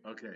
Okay.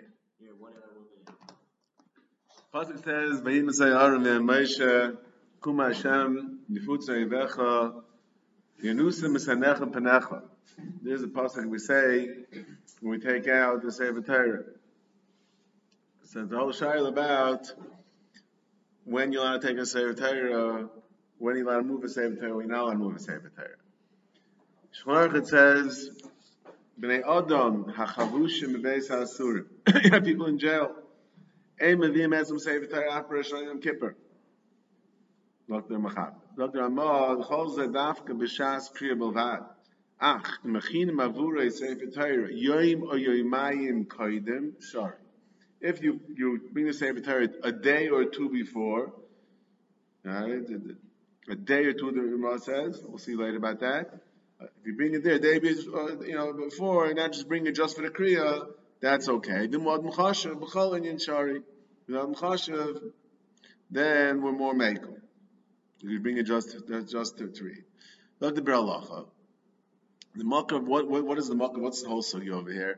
Pasuk says, "Vayim Sayarim Moshe Kuma Hashem Nifutza Yivecha Yenusim Misanechem Panecha." There's a pasuk we say when we take out the Sefer Torah. So the whole shayla about when you're allowed to take a Sefer Torah, when you're allowed to move a Sefer Torah, when you're not allowed to move a Sefer Torah. Shulchan Aruch, it says, "Bnei Adam hachavushim bebeis ha'asurim." You have people in jail. Ein meviim etzem Sefer Torah after Rosh Hashanah Yom Kippur. Dr. Machab. Dr. Amad, Chol Zeh Dafka B'Shas Kriya B'Lvad. Ach, Mechin Mavurei Sefer Torah, Yoim or Yoimayim Koidem, sorry. If you bring the Sefer Torah a day or two before, right, a day or two, the Gemara says, we'll see later about that. If you bring it there a day before, and not just bring it just for the Kriya, that's okay. Dimwad Mchashav, B'chol Inyan Shari. Without Mchashav, then we're more Mekel. You bring it just to read. Look at the Beralacha. The Makkah, what is the Makkah? What's the whole sugi over here?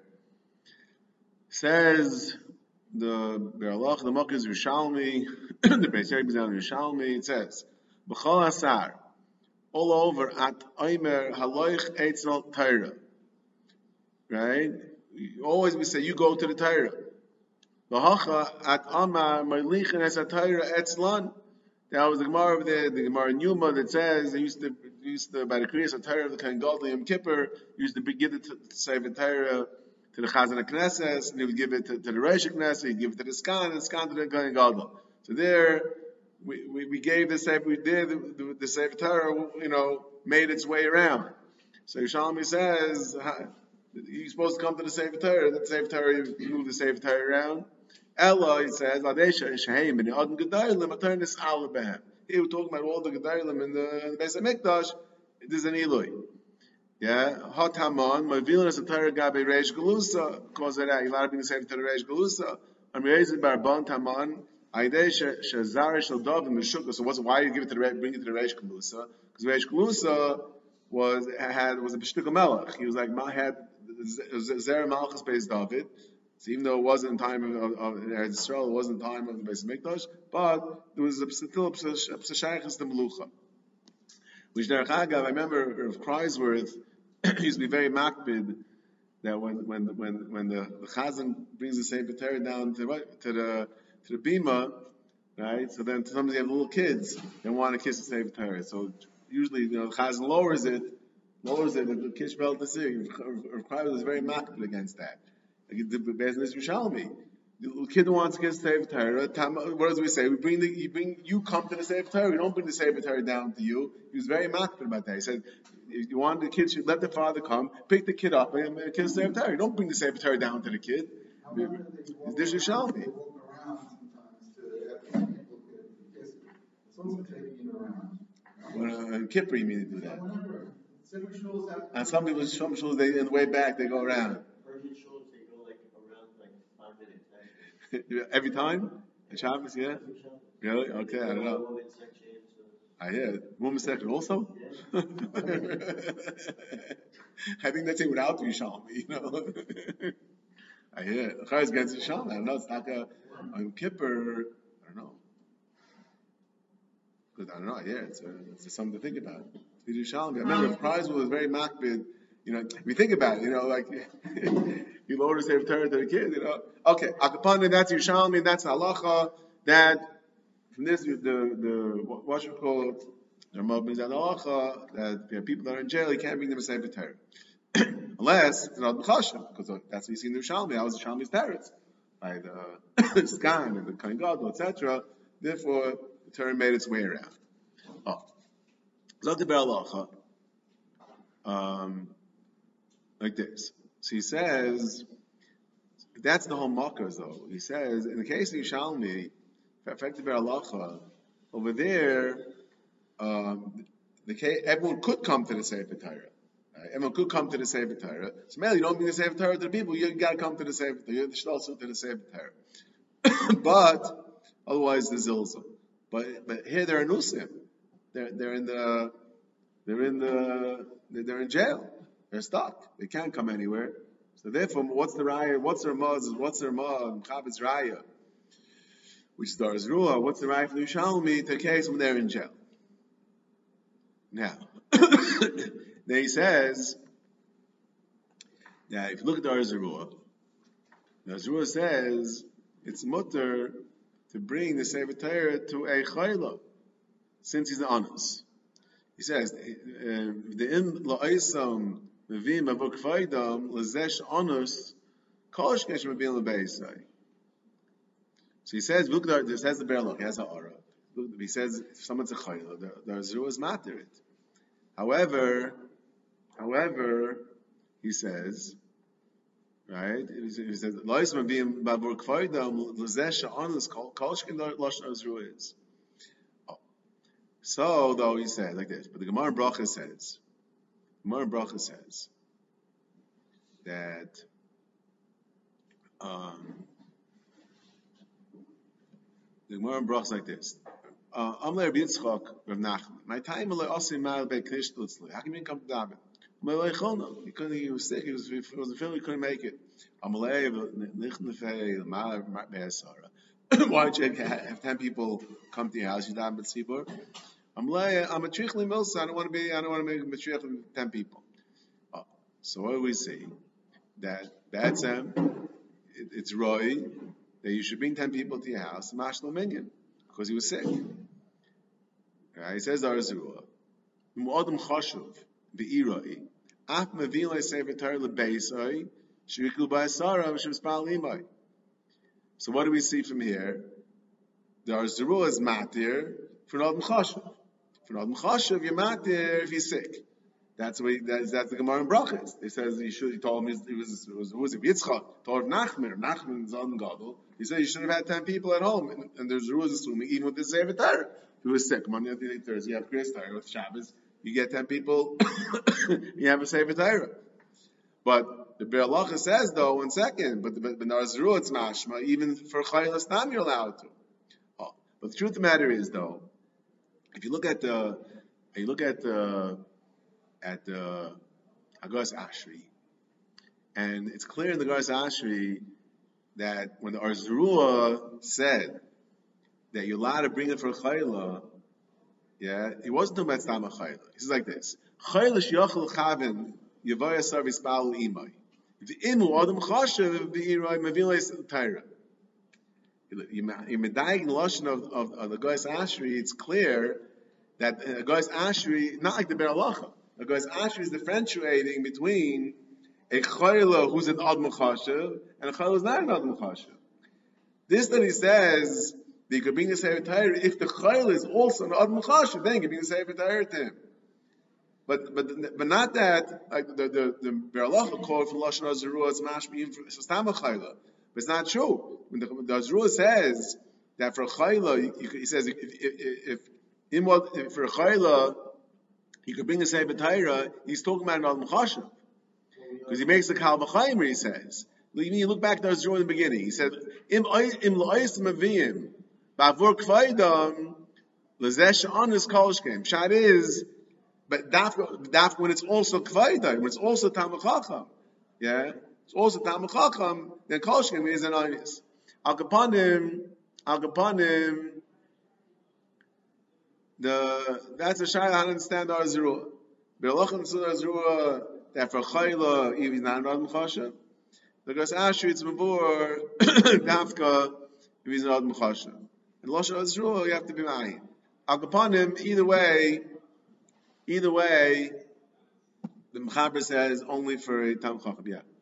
Says the Beralacha, the Makkah is Rishalmi, the Beis Yerich is Rishalmi. It says, B'chol Asar, all over at Omer Haloich Eitzel Torah. Right? Always we say, you go to the Torah. V'hacha at Amar Melichin Es HaTorah Etzlan. That was the Gemara over there, the Gemara in Yuma that says they used to by the Kriyas HaTorah of the Kohen Gadol Yom Kippur, used to give it to Sefer Torah to the Chazan HaKnesses, and he would give it to the Reish HaKnesses, he'd give it to the Skan, and the Skan to the Kohen Gadol. So there, we gave the Sefer, we did the Sefer Torah, made its way around. So Yerushalmi says, you're supposed to come to the Sefer Torah, the Sefer Torah, you move the Sefer Torah around. Ella, he says, Adesha Shehem and Adam Gedalim, Atarnis Alabahem. Here we're talking about all the Gedalim in the Beis HaMikdash. There's an Eloi. Yeah, Hot Haman, Mavilas Atara Gabe Reish Galusa, cause that you allowed to bring the Sefer to the Reish Galusa. Amrezi Barban Taman, Adesha Shazar Shaldav and Meshukah. So why you give it to the bring it to the Reish Galusa? Because Reish Galusa was a B'shtuk Melech. He was like Zera Malchus Beis David. So even though it wasn't in time of Eretz Yisrael, it wasn't in time of the Beis HaMikdash, but there was still a P'shaychus the Melucha. Which Derech Agav, I remember Rav Kreisworth used to be very makbid that when the Chazan brings the Sefer Torah down to the Bima, right? So then sometimes you have little kids that want to kiss the Sefer Torah. So usually, the Chazan lowers it, and the kids felt to see. Rav Kreisworth was very makbid against that. Like the business Yerushalmi. The kid who wants to get the Sefer Torah, what does we say? You come to the Sefer Torah. We don't bring the Sefer Torah down to you. He was very makbid about that. He said, if you want the kid, let the father come, pick the kid up, and kiss the Sefer Torah. You don't bring the Sefer Torah down to the kid. This is Yerushalmi. When Kippur, you mean to do that? And some shuls, they in the way back, they go around. Every time? The Shabbos, yeah? Really? Okay, I don't know. I hear. Women's section also? I think that's it without Yerushalmi, I hear. The Chayes gets Yerushalmi. I don't know. It's like on Kippur. I don't know. Because I don't know. Yeah, it's something to think about. Yerushalmi. I remember Kreisel was very makbid. We think about it, like, you lower the Sefer Torah to the kid, Okay, Akapana, that's Yerushalmi, that's halacha, that, from this, what you call it, the Ramah brings out halacha, that people that are in jail, you can't bring them a Sefer Torah. Unless, it's not B'chashem, because that's what you see in the Yerushalmi, that was Yerushalmi's parents, by the Skan and the Kohen Gadol, etc. Therefore, the Torah made its way around. Zot halacha. Like this. So he says, that's the whole makkah though. He says, in the case of Yerushalmi, effective halacha, over there, everyone could come to the Sefer Torah. Right? Everyone could come to the Sefer Torah. So maybe you don't bring the Sefer Torah to the people, you got to come to the Sefer Torah. You have to to the Sefer Torah. But otherwise, the zilzah. But here they're anusim. They're in jail. They're stuck. They can't come anywhere. So therefore, what's the raya? What's the Ramah? What's the Ramah? Chabit's raya, which is Dar's Ruah. What's the raya for the Yerushalmi to case when they're in jail? Now, then he says that if you look at Dar's Ruah says it's mutter to bring the Sefer Torah to a chayla since he's honest. He says the im la'isam mevim avok faydam lezesh honest kolish kesh mevim lebeisai. So he says, look at this has the berloch, he has a aura. He says if someone's a chayla, the Azruah is matter it. However, he says, right? He says, "Loisma being bavur kfaydam l'zesha honest kolshkin lashon Azruah is." So, though he said like this, but the Gemara Bracha says that the Gemara Bracha like this. Amle Rabbi Yitzchak Rav Nachman. My time alay osim mal be knish lutzli. How can you come to David? He was sick. He wasn't feeling. He couldn't make it. Why don't you have 10 people come to your house? You down with Sibur. I'm a trichli milsa. I don't want to make a matriach of 10 people. So what do we see? That's it's Roy that you should bring 10 people to your house. Mashlo minyan because he was sick. Right? He says Arzurah. Mu'adam chashuv be'iroi. Af mevin le'sefer Torah lebeisai shiriklu ba'asara v'shemspal limai. So what do we see from here? The Arzurah is matir for an Adam chashuv. For an Adam chashuv, you're matir if he's sick. That's the Gemara in Brachas. It says he told him who was it? Yitzchak told Nachman. Nachman is on Gadol. He said you should have had 10 people at home, and there's rules assuming even with the Sefer Torah. He was sick. Monday, Thursday, you have Kriyas Torah with Shabbos. You get 10 people. You have a Sefer Torah. But the Beralacha says though, 1 second. But Nazarua it's mashma. Even for Chaylas Tam you're allowed to. But the truth of the matter is though, if you look at the Agas Ashri, and it's clear in the Agas Ashri that when the Arzurua said that you're allowed to bring it for a chayla, he wasn't talking about stam a chayla. He says like this: chayla sheyachol chavin yavaya sarvis ba'al imay. The imu adam chashav v'iroi mavilas Torah. You medayik in the lashon of the Agas Ashri. It's clear that Agas Ashri, not like the Beralacha. Agas Ashri is differentiating between a chayla who's an Adam Chashav and a chayla who's not an Adam Chashav. This that he says that you could bring the Sefer Torah if the chayla is also an Adam Chashav, then you can bring the Sefer Torah to him. But not that like the Beralacha called for Lashon Azurah as mashmiyim for stam chayla. But it's not true. When the Azurah says that for a chayla, he says if for a chayla you could bring the Sefer Torah, he's talking about an Adam Chashav. Because he makes the Kal V'chayim, he says. You look back to Azurah in the beginning. He said, Im la'is maviyim, ba'avur kvaydam, l'zesh anis kolshkem. Pshat is, but daf when it's also kvaydam, when it's also Talmid Chacham. It's also Talmid Chacham, then kolshkem is an anis. Al kapanim, that's a shayla how to understand our Azurah. Berlochem Azurah, that for chayla, even he's not an Adam Chashav. Because Ashri, it's Mavur, Dafka, if he's an Adam Chashav. And Lashon Azurah, you have to be ma'ayin. Al kapanim, either way, the Mechaber says only for a Tam Chacham,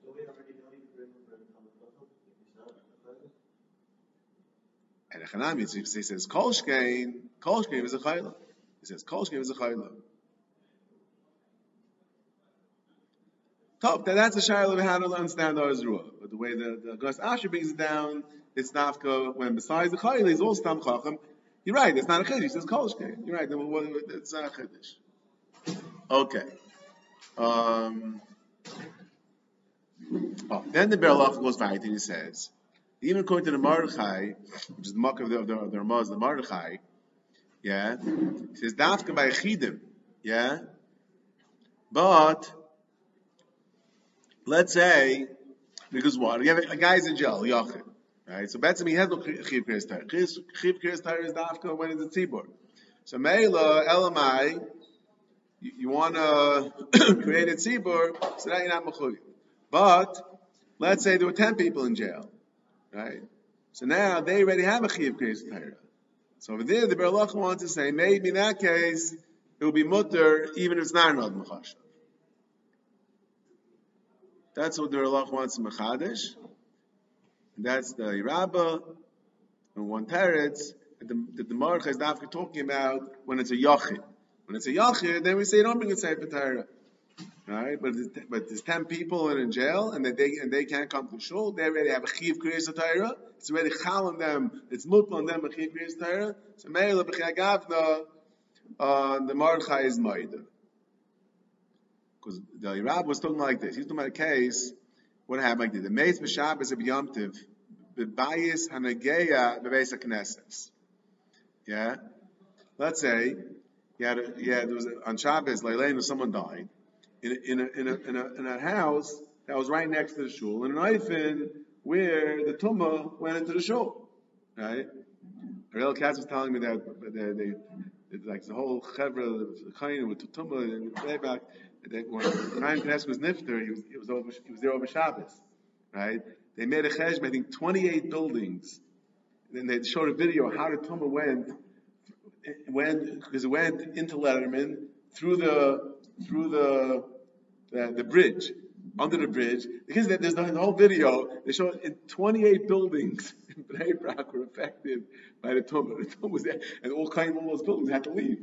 And Echanami, he says, Kol Shkein is a chayla. He says, Kol Shkein is a chayla. Top, that's a shayla of how to understand our Azurah. But the way the Agas Ashri brings it down, it's nafka, when besides the chayla, he's also Tam Chacham. You're right, it's not a chiddush, he says Kol Shkein. You're right, it's not a chiddush. Okay. Then the Beralacha goes right and he says, even according to the Mordechai, which is the Makkah of the Ramaz, the Mordechai, he says Dafka by Chidim, but let's say Because what? You have a guy's in jail, Yachid. Right? So Betzim, he has no Chiv Kriyas Torah. Chiv Kriyas Torah is Dafka when it's a Tzibur. So Meila, Elamai, you want to create a Tzibur, so that you're not Mechuyev. But, let's say there were 10 people in jail. Right? So now they already have a Chiv Kriyas Torah. So over there, the Berlach wants to say, maybe in that case, it will be mutter even if it's not an Ad Mechashav. That's what the Berlach wants in Mechadish. That's the Rabbah and one teretz that the Marcha is not talking about when it's a Yachid. When it's a Yachid, then we say don't bring a Sefer Torah. Right? But there's 10 people in jail and they can't come to shul. They already have a Chiv Kriyas Torah. It's already chal on them. It's mutl on them a Chiv Kriyas Torah. So Meila b'chagavna, the Marcha is Maida. Because the Rab was talking like this. He's talking about a case. What happened like this? The Meis b'Shabbos of Yom Tiv, b'bayis hanageya b'beis haknesses. Yeah. Let's say there was on Shabbos, Leilein, someone died in a house that was right next to the shul, in an eifin where the tumah went into the shul. Right. Ariel Katz was telling me that they like the whole chevra kind with the tumah and way back. When Chaim Knesset was nifter, he was there over Shabbos, right? They made a cheshbon, I think 28 buildings. Then they showed a video how the tumah because it went into Letterman through the bridge, under the bridge. Because there's the whole video. They show in 28 buildings in Bnei Brak were affected by the tumah. The tumah was there, and all kinds of those buildings had to leave.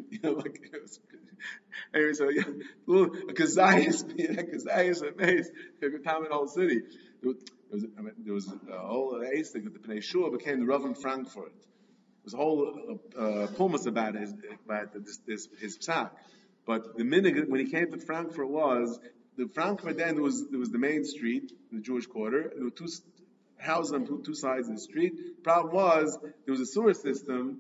Anyway, so a kazayas amazed. They could time in the whole city. There was a whole astic that the Pnei Shua became the Rav in Frankfurt. There was a whole pulmus about his psak. But the minute when he came to Frankfurt was the Frankfurt then there was the main street, the Jewish quarter, and there were two houses on two sides of the street. Problem was there was a sewer system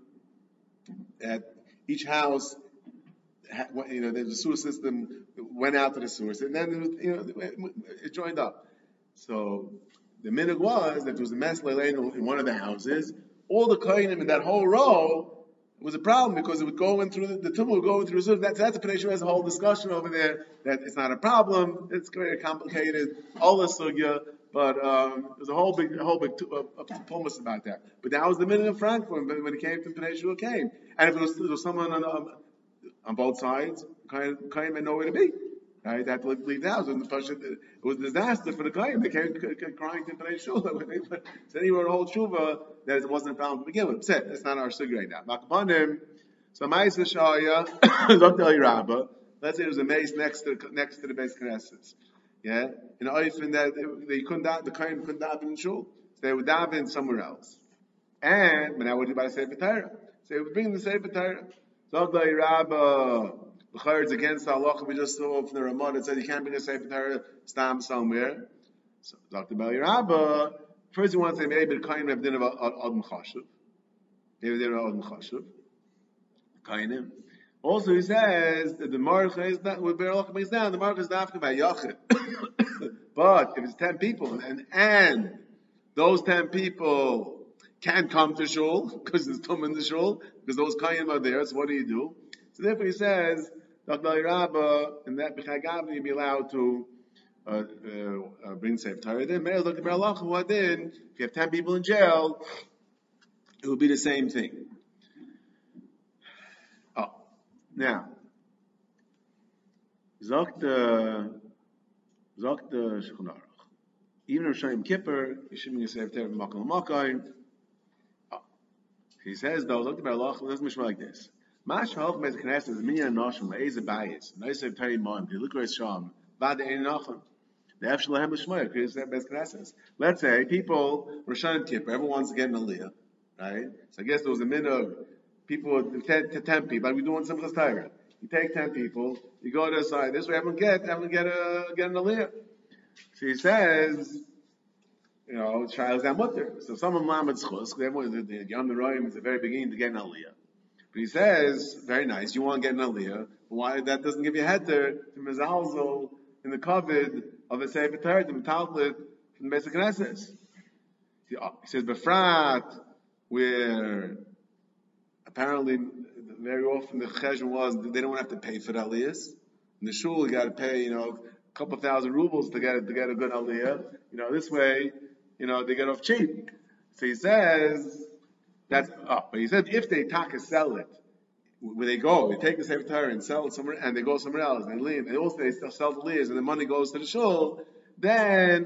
at each house. There's a sewer system went out to the sewer system, and then it joined up. So the minhag was that there was a mess in one of the houses. All the kohanim in that whole row was a problem because it would go in through the tumah would go in through the sewer. That's the Pnei Shua has a whole discussion over there that it's not a problem. It's very complicated, all the sugya. But there's a whole big pulmus about that. But that was the minhag of Frankfurt when it came to Pnei Shua came, and if there was someone on both sides, Kaim had nowhere to be. Right? They had to leave the house. It was a disaster for the Kaim. They came crying to Pnei Shul. So then he wrote a whole tshuva that it wasn't a problem to begin with. That's not our sugi right now. Makabanim, so Ma'isa Shaya, Dr. Rabba, let's say there was a mace next to the base Knesset. Yeah? In Oifin that the Kaim couldn't daven in Shul. So they would daven somewhere else. But now what do you buy the Sefer Torah? So they would bring the Sefer Torah. Dr. Rabba, it's against the halacha we just saw from the Ramah that said you can't bring a Sefer Torah stam somewhere. So Dr. Bali Rabba, first he wants to say maybe the Kainim have dinner of Ad Mechashav. Maybe they're Ad Mechashav. Kainim. Also he says that the Marcha is not with Berlach brings down, the Marcha is not by Yachid. But if it's 10 people and those 10 people can't come to shul because there's tum in the shul, because those Kainim are there, so what do? So therefore he says, Dr. Rabba, in that B'chagavni, you'd be allowed to bring Sefer Torah. Then, look at Berlach, who are then, if you have 10 people in jail, it will be the same thing. Oh, now, Zok the Shulchan Aruch. Even if Shayim Kippur, you shouldn't bring a Sefer Torah Makal Makayim. He says, though, look at Berlach, it doesn't like this. Mash half mez knesset is minyan noshim le'ez bayis. Nice of Terry Mon. They look at Sham. Bad ein nachem. The afshel lahem l'shmoyer because that bez knesset. Let's say people Rosh Hashanah Kippur. Everyone's getting a liyah, right? So I guess there was a minhag. People 10 people. But we doing simchas Torah. You take 10 people. You go to the side. This way, everyone get a liyah. So he says, Shailas Amutter. So some of them Chus. Everyone the Yom Roim is the very beginning to get an aliyah. But he says, very nice, you want to get an aliyah, but why that doesn't give you a heter to mezalzel in the kovid of a Sefer Torah, to metalplit in the Beis Knesset. He says Befrat, where apparently very often the cheshbon was they don't have to pay for the aliyahs. In the shul, you got to pay, a couple thousand rubles to get a good aliyah. This way, they get off cheap. So he says but he said if they sell it, where they go, they take the Sefer Torah and sell it somewhere, and they go somewhere else, and leave. And also they still sell the aliyahs, and the money goes to the shul. Then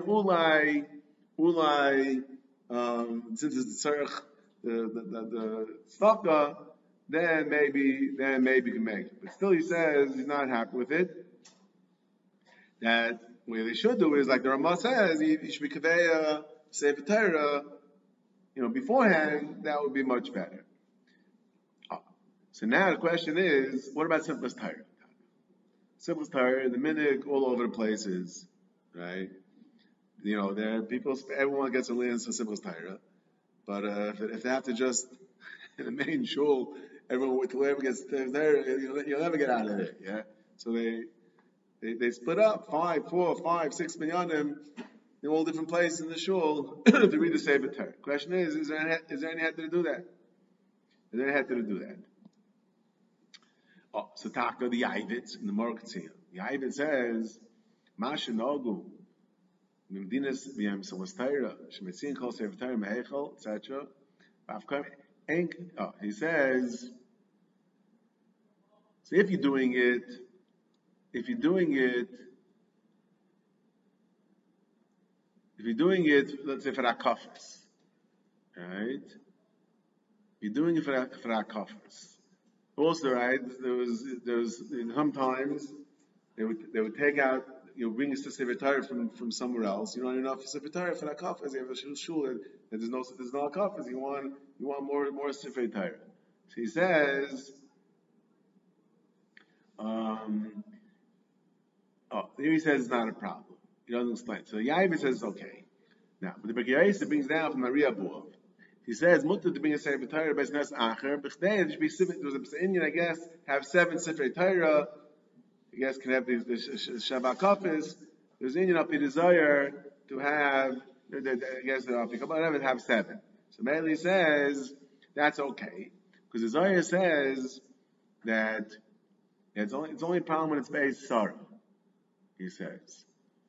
since it's the tzarech, the tzedakah, then maybe you can make it. But still, he says he's not happy with it. That what they should do is, like the Ramah says, you should be kaveh Sefer Torah, beforehand. That would be much better. So now the question is, what about simplest Torah? Simplest Torah, the minhag all over the places, right? There are people. Everyone gets a lien for simplest Torah, but if they have to just in the main shul, everyone whoever gets there, you'll never get out of it. Yeah. So they split up 5, 4, 5, 6 minyanim in all different places in the shul to read the Sefer Torah. Question is there any head to do that? Is there any head to do that? So Taka the Yavitz in the Morokatsia. The Yavitz says, Masha Nogu, Mimdinas V'yam Samastayra, Shemetzin Kol Sefer Torah Mehechel, etc. He says, so if you're doing it, let's say for akafas, right? You're doing it for akafas. Also, right? There was sometimes they would take out, bring a Sefer Torah from somewhere else. You don't enough Sefer Torah for akafas. You have a shul that there's no akafas. You want more Sefer Torah. So he says, here he says it's not a problem. He doesn't explain. So Yaiva says it's okay. Now, but the Bekirayis brings down from Maria Buov. He says, Mutter to bring a Sefer Torah, Beis Knesset Acher, B'chdei, there should be there was an Indian, I guess, have 7 Sefer Torah, I guess can have the Shabbat Kafis. There's an Indian up in desire to have, I guess they're up, but have 7. So Meili says, that's okay. Because the Zohar says that it's only a problem when it's based Sarah. He says.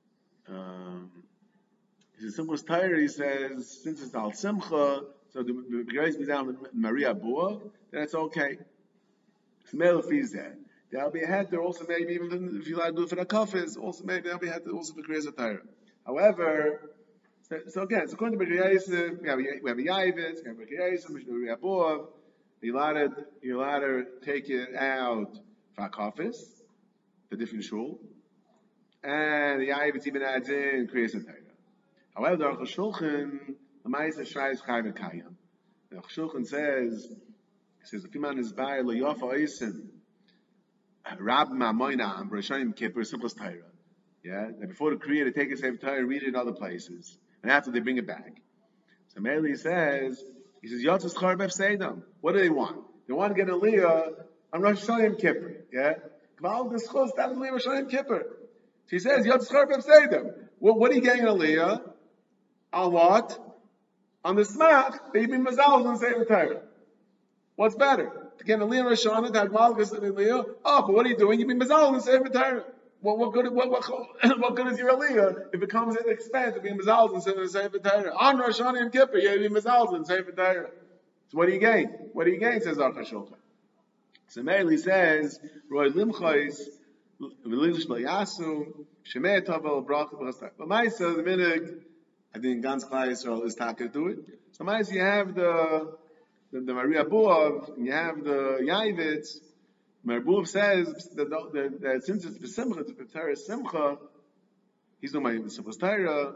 He says, simplest Torah, he says, since it's Al Simcha, so the grace be down with Maria Bua, then it's okay. So Meili feels that. There'll be a head there also, maybe even if you like to do it for the kafis, also maybe there'll be a head there also for Kriyas Torah. However, so again, so according to Bekirayis, we have a Yavitz, we have Bekirayis, Maria Bua, you're allowed to take it out for kafis, the different shul, and the Yavitz even adds in Kriyas Torah. However, the Aruch HaShulchan, the Ma'aseh Shrayis Chayv Kayam. The Aruch HaShulchan says, if a man is by lo yafa oisin, Rab Ma'amoina, B'Rishayim Kippur, simplest Torah. Yeah, that before the Kriya, they take a Sefer Torah, read it in other places, and after they bring it back. So Meili says, Yotzes Char Bef Seidam. What do they want? They want to get an Aliyah on Rosh Hashanah Kippur. Yeah, Kval D'Schos that Aliyah Rosh Hashanah Kippur. So he says, Yotzes Char Bef Seidam. Well, what are you getting an Aliyah? On what? On the smach, they be mazal and Sefer Torah. What's better? To get an Aliyah Rosh Hashanah, to have Malchus and Aliyah? But what are you doing? You be mazal and Sefer Torah. Well, what good is your Aliyah if it comes at the expense of being mazal and Sefer Torah? On Rosh Hashanah and Kippur, you be mazal and Sefer Torah. So what do you gain? What do you gain? Says Aruch HaShulchan. So Meili says, Roy Limchais, V'lish L'yasu, Shemei Tovel, Bracha B'chastak. But Ma'aseh, the minhag, I think Gans Klal Yisrael is talking to do it. So Ma'aseh, you have the Maria Buov, and you have the Yavitz. Maria Buov says that since it's the Simcha, it's the Torah Simcha, he's no my Simcha's Torah.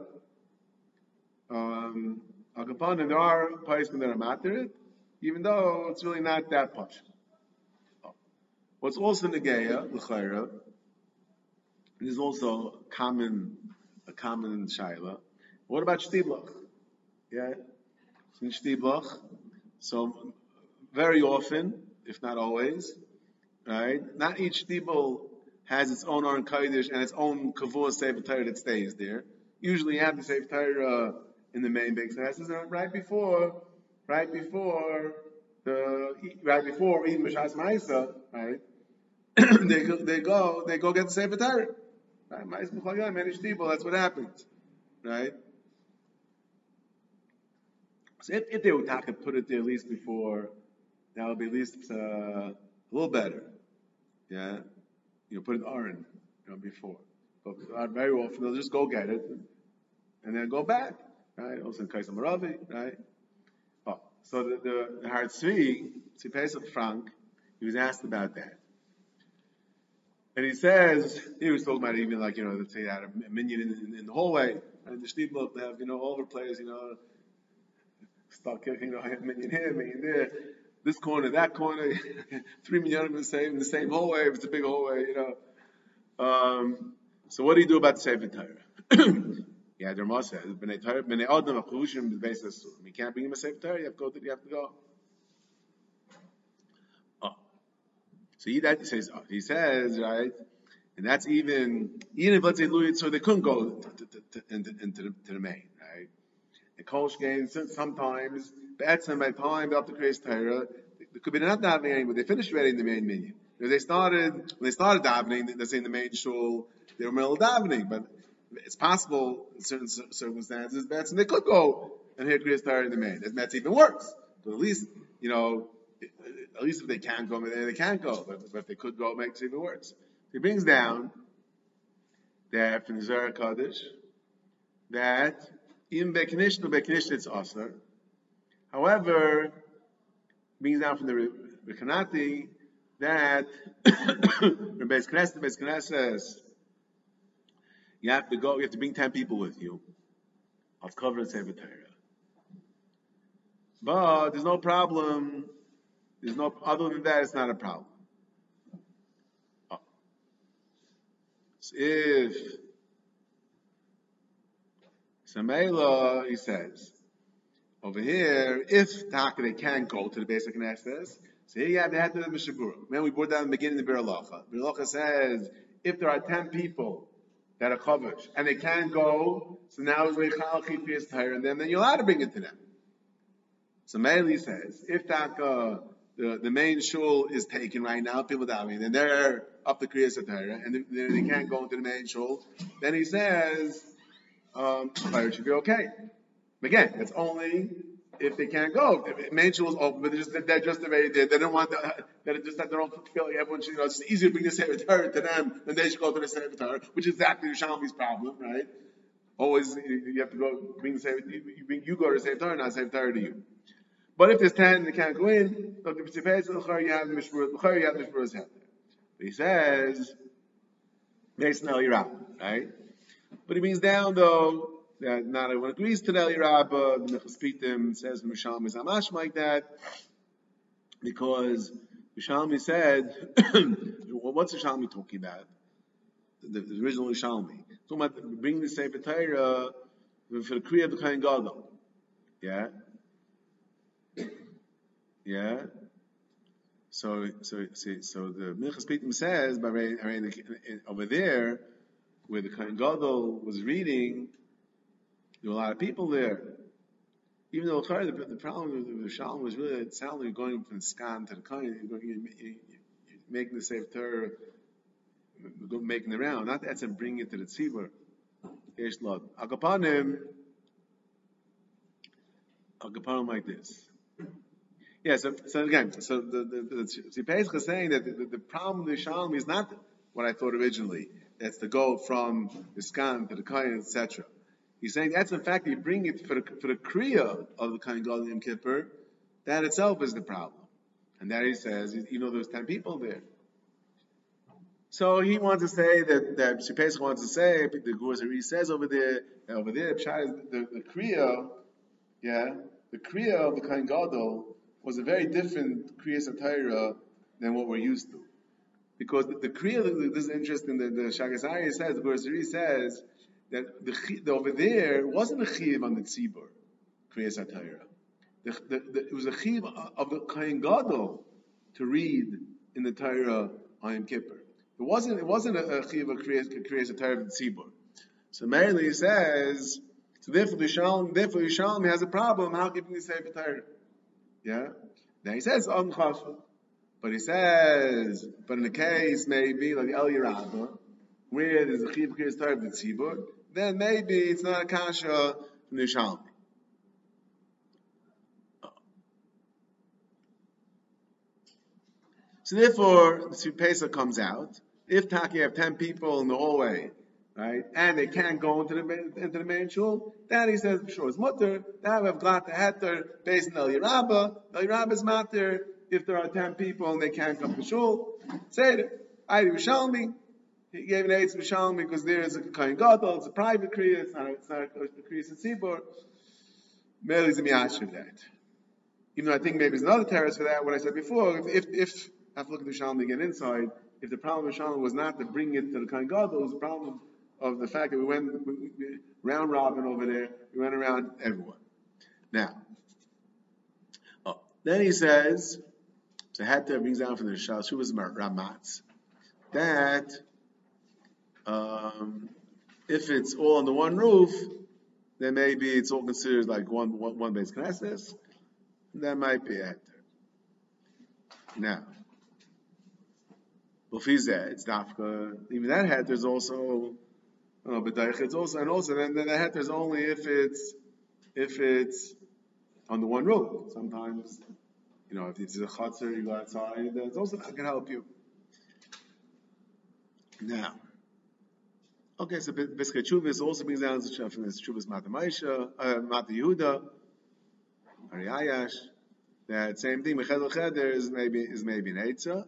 And there are places that are matter it, even though it's really not that much. What's also Negeya, L'chayra, and is also a common Shaila. What about Shtibloch? Yeah? In Shtibloch, so very often, if not always, right? Not each Shtibel has its own Aron Kodesh and its own Kavua Sefer Torah that stays there. Usually you have the Sefer Torah in the main big classes, and right before reading B'Shas Ma'isa, right? they go get the Sefer Torah. Right? Ma'isa B'Chol Many Shtibel, that's what happens, right? So if they would put it there at least before, that would be at least a little better. Yeah, put an Aron, before. But very often they'll just go get it and then go back, right? Also in Kaisam Maravi, right? Oh, so the Har Tzvi Pesach Frank, he was asked about that. And he says, he was talking about even like, let's say had a minion in the hallway, and the Shtibel, they have, all over place, stuck, I have minion here, minion there, this corner, that corner, 3 million in the same hallway, if it's a big hallway, So what do you do about the Sefer Torah? Yeah, the Ramah says, B'nei Torah, B'nei Adam, Achushim, B'nei Sasur. You can't bring him a Sefer Torah, you have to go. Oh. So he says, right, and that's even if let's say Louis, so they couldn't go into the main, right? And Kolsh games sometimes, by the time up to Kriyas Torah, there could be not davening, but they finished reading the main minyan. When they started davening, let's say in the main shul, they were in the middle of davening, but it's possible in certain circumstances, and they could go and hear Kriyas Torah in the main. That's even worse. But at least, if they can't go, they can't go. But if they could go, it makes it even worse. He brings down that from the Zohar Kodesh that in Beknish it's Asr. However, brings down from the Rekanati that Beis Knesset says you have to bring 10 people with you. I'll cover the Sefer Torah. But there's no problem. Other than that, it's not a problem. So if Samela, he says, over here, if Taka they can go to the basic Knesset, so here you have the head of the Mishabura. Then we brought down the beginning of the Bir Halacha. Bir Halacha says, if there are 10 people that are covered and they can't go, so now it's Reichal Chifiyas Torah, and then you're allowed to bring it to them. So Meili says, if Taka, the main shul is taken right now, people davening, and they're up to Kriyas Torah, and they can't go into the main shul, then he says, it should be okay. Again, it's only if they can't go. The main shul is open, but they're just already there. They don't want that they don't feel like everyone should, it's easier to bring the Sefer Torah to them than they should go to the Sefer Torah, which is exactly Yerushalmi's problem, right? Always, you have to go bring the Sefer, you go to the Sefer Torah, not Sefer Torah to you. But if there's 10 and they can't go in, you have Mishmur's head. But he says, Mason El Yerab, right? But he brings down though, that not everyone agrees to the El Yerab, the Nechus Pitim says Mishalmi is Amash like that, because Mishalmi said, what's Mishalmi talking about? The original Mishalmi. Talking about bringing the Sefer Torah for the Kriya of the Kohen Gadol. Yeah? Yeah. So the Minchas Pitim says, over there, where the Kohen Gadol was reading, there were a lot of people there. Even though the problem with Shalom was really, it sounded like going from the Skan to the Kohen, you're making the Sefer Torah, making the round. Not that's and bringing it to the Tzibur. Yesh Lod. Agapanim like this. Yeah, so again, the Pesach is saying that the problem with the Shalom is not what I thought originally. That's to go from the Skan to the Kohen, etc. He's saying that's in fact you bring it for the Kriya of the Kohen Gadol Yom Kippur. That itself is the problem, and that he says even though there's 10 people there. So he wants to say that Pesach wants to say the Guruzari says over there the Kriya, the Kriya of the Kohen Gadol was a very different Kriyas Torah than what we're used to. Because the Kriya, this is interesting, the Shagas Aryeh says, the Guruzari says, that over there wasn't a Chiv on the Tzibur, Kriyas Torah. It was a Chiv of the Kohen Gadol to read in the Torah on Yom Kippur. It wasn't a Chiv of Kriyas Torah of the Tzibur. So mainly he says, so therefore Yerushalmi has a problem. How can he say Torah? Yeah. Now he says Chashva, but he says, but in the case maybe like El Yerabah, where there's a Chiv Kiris Torah of the Tzibur, then maybe it's not a kasha from the Yerushalmi. So therefore, the Pesach comes out. If Taki have 10 people in the hallway, right, and they can't go into the main shul, then he says, sure, it's mutter. Now we have got the heter based on El Yerabah. El Yerabah is matter if there are 10 people and they can't come to shul. Say it. I Yerushalmi. He gave an eight to Yerushalmi because there is a Kohen Gadol. It's a private kriya. It's not a kriya Tzibur. Merely is a miyashiv that. Even though I think maybe there's another terrace for that. What I said before, if I have to look at the Yerushalmi again inside. If the problem of Yerushalmi was not to bring it to the Kohen Gadol, it was the problem of the fact that we went round robin over there. We went around everyone. Now, then he says, so Heter brings down from the Shuvas Ramatz that if it's all under one roof, then maybe it's all considered like one base knesses. That might be a Heter. Now, it's dafka. Even that heter is also, but it's also, and also then the heter is only if it's on the one roof. Sometimes, if it's a chutzner, you go outside. That's also not going to help you. Now, okay, so basically, Chuvas also brings down from this Chuvas Mata Yehuda, Ariayash. That same thing. Mechel Cheder is maybe an Eitzah.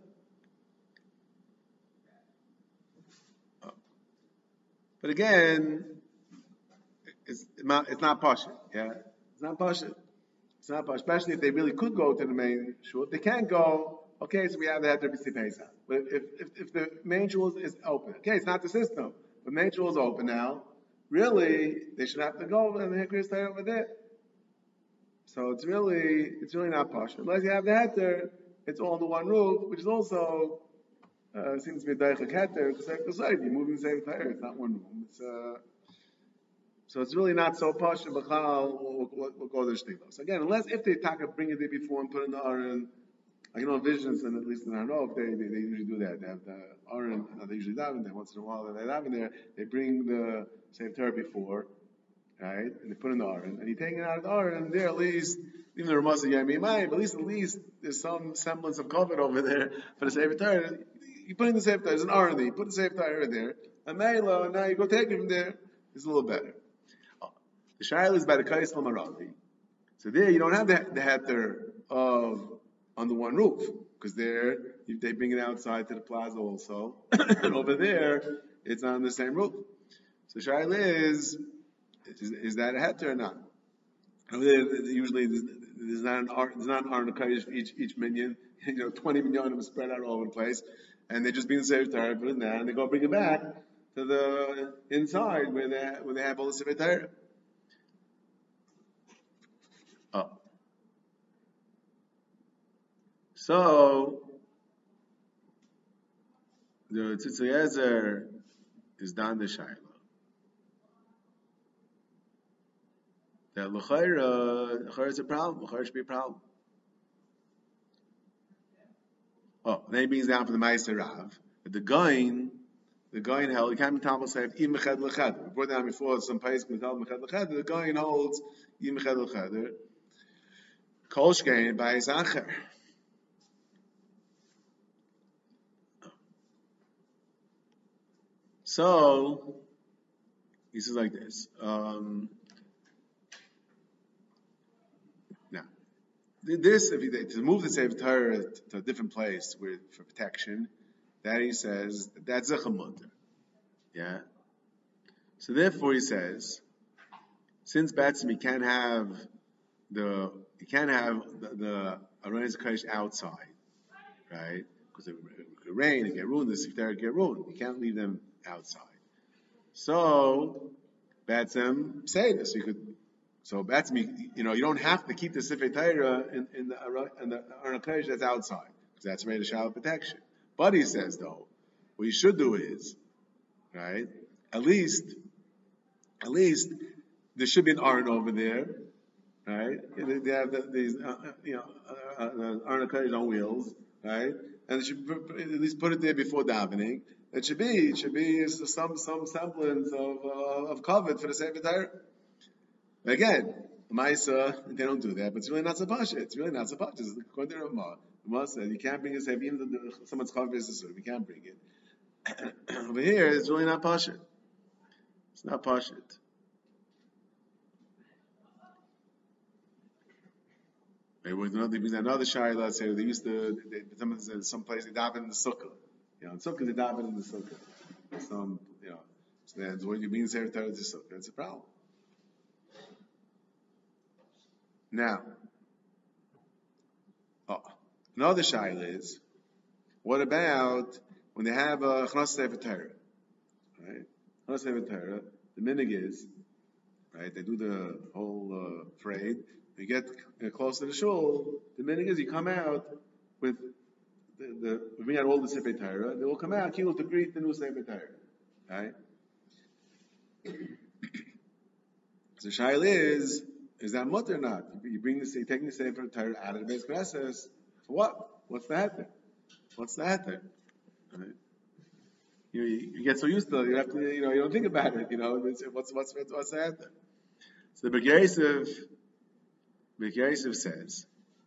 But again, it's not Pasha. Yeah, it's not Pasha. It's not Pasha. Especially if they really could go to the main shul. If they can't go, okay, so we have the Heter B'si Pesach. But if the main shul is open, okay, it's not the system. The main shul is open now. Really, they should have to go and the Hikri stay over there. So it's really not Pasha. Unless you have the Heter, it's all under one roof, which is also seems to be a daichak heter to say you're moving the same tire. It's not one room. So it's really not so pasha b'chal. We'll go to shtilos. So again, unless if they bring it there before and put it in the aron, I can envision, and at least in Harov, they usually do that. They have the aron. They usually daven there once in a while. They daven there. They bring the same tire before, right? And they put it in the aron, and you take it out of the aron. There at least. Even the Ramaz Yamimai, but at least there's some semblance of cover over there for the Sefer Torah. You put in the Sefer Torah, there's an R there, you put the Sefer Torah there, and now you go take it from there, it's a little better. The Shaila is by the Kais Lamaravi. So there you don't have the heter of on the one roof, because there they bring it outside to the plaza also, and over there it's not on the same roof. So Shaila is that a heter or not? Usually there's not an Arna Kaddish for each minion. 20 million of them spread out all over the place, and they just being saved Torah, put it in there, and they go bring it back to the inside where they have all the Sefer Torah. Oh, so the Tzitz Yezer is done the Shaila. That l'chayra is a problem. L'chayra should be a problem. Then he brings down for the Meiser Rav. The Gain held, you can't be Talmud say, even Meched L'Cheder. We brought down before some place we held Meched L'Cheder. The Gain holds, even Meched L'Cheder. Kol Shkein by Zacher. So, he says like this. This, to move the Sefer Torah to a different place for protection, that he says that's a chamutter. Yeah. So therefore, he says, since Batsim you can't have the Aronis Kodesh outside, right? Because it could rain, it get ruined. The Sefer Torah get ruined. You can't leave them outside. So Batsim say this. So that's me. You don't have to keep the Sefer Torah in the Aron HaKodesh that's outside, because that's made a shower protection. But he says though, what you should do is, right, at least At least there should be an Aron over there, right? They have these, Aron Kodesh on wheels, right? And they should at least put it there before davening. It should be some semblance of covet for the Sefer Torah. Again, Maisa, they don't do that, but it's really not so pasha. It's really not so pasha. According to Ramah, Ramah said you can't bring a sefer, even though someone's covet is a sort, you can't bring it. Over here, it's really not pasha. It's not pasha. Maybe with another shayla, let's say they used to, some place they daven in the sukkah. In sukkah they daven in the sukkah. So then when you bring the sefer Torah to the sukkah, it's a problem. Now, another shayla is, what about when they have a chnas sefer Torah? Right? Chnas sefer Torah, the minig is, right? They do the whole parade. You get close to the shul. The minig is you come out with we bring out all the sefer Torah. They will come out to greet the new sefer Torah, right? So shayla is that mutter or not? You taking the sefer Torah out of the Beis Knesset. For what? What's the hatter? What's the hatter? Right? You get so used to it, you have to, you don't think about it, what's the hatter? So the Be'er says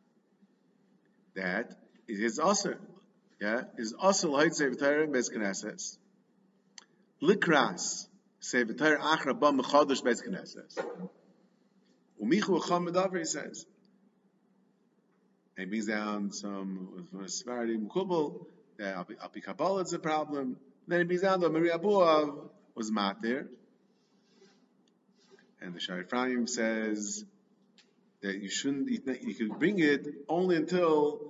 that it is also, is also like sefer Torah Beis Knesset. Likras sefer Torah achra ba mechadosh Beis Knesset. Umichu acham medavar, he says. He brings down some Sephardi Mukubal, that Alpi Kabbalah is a problem. Then he brings down that Maria Abuav was matir. And the Shari Ephraim says that you could bring it only until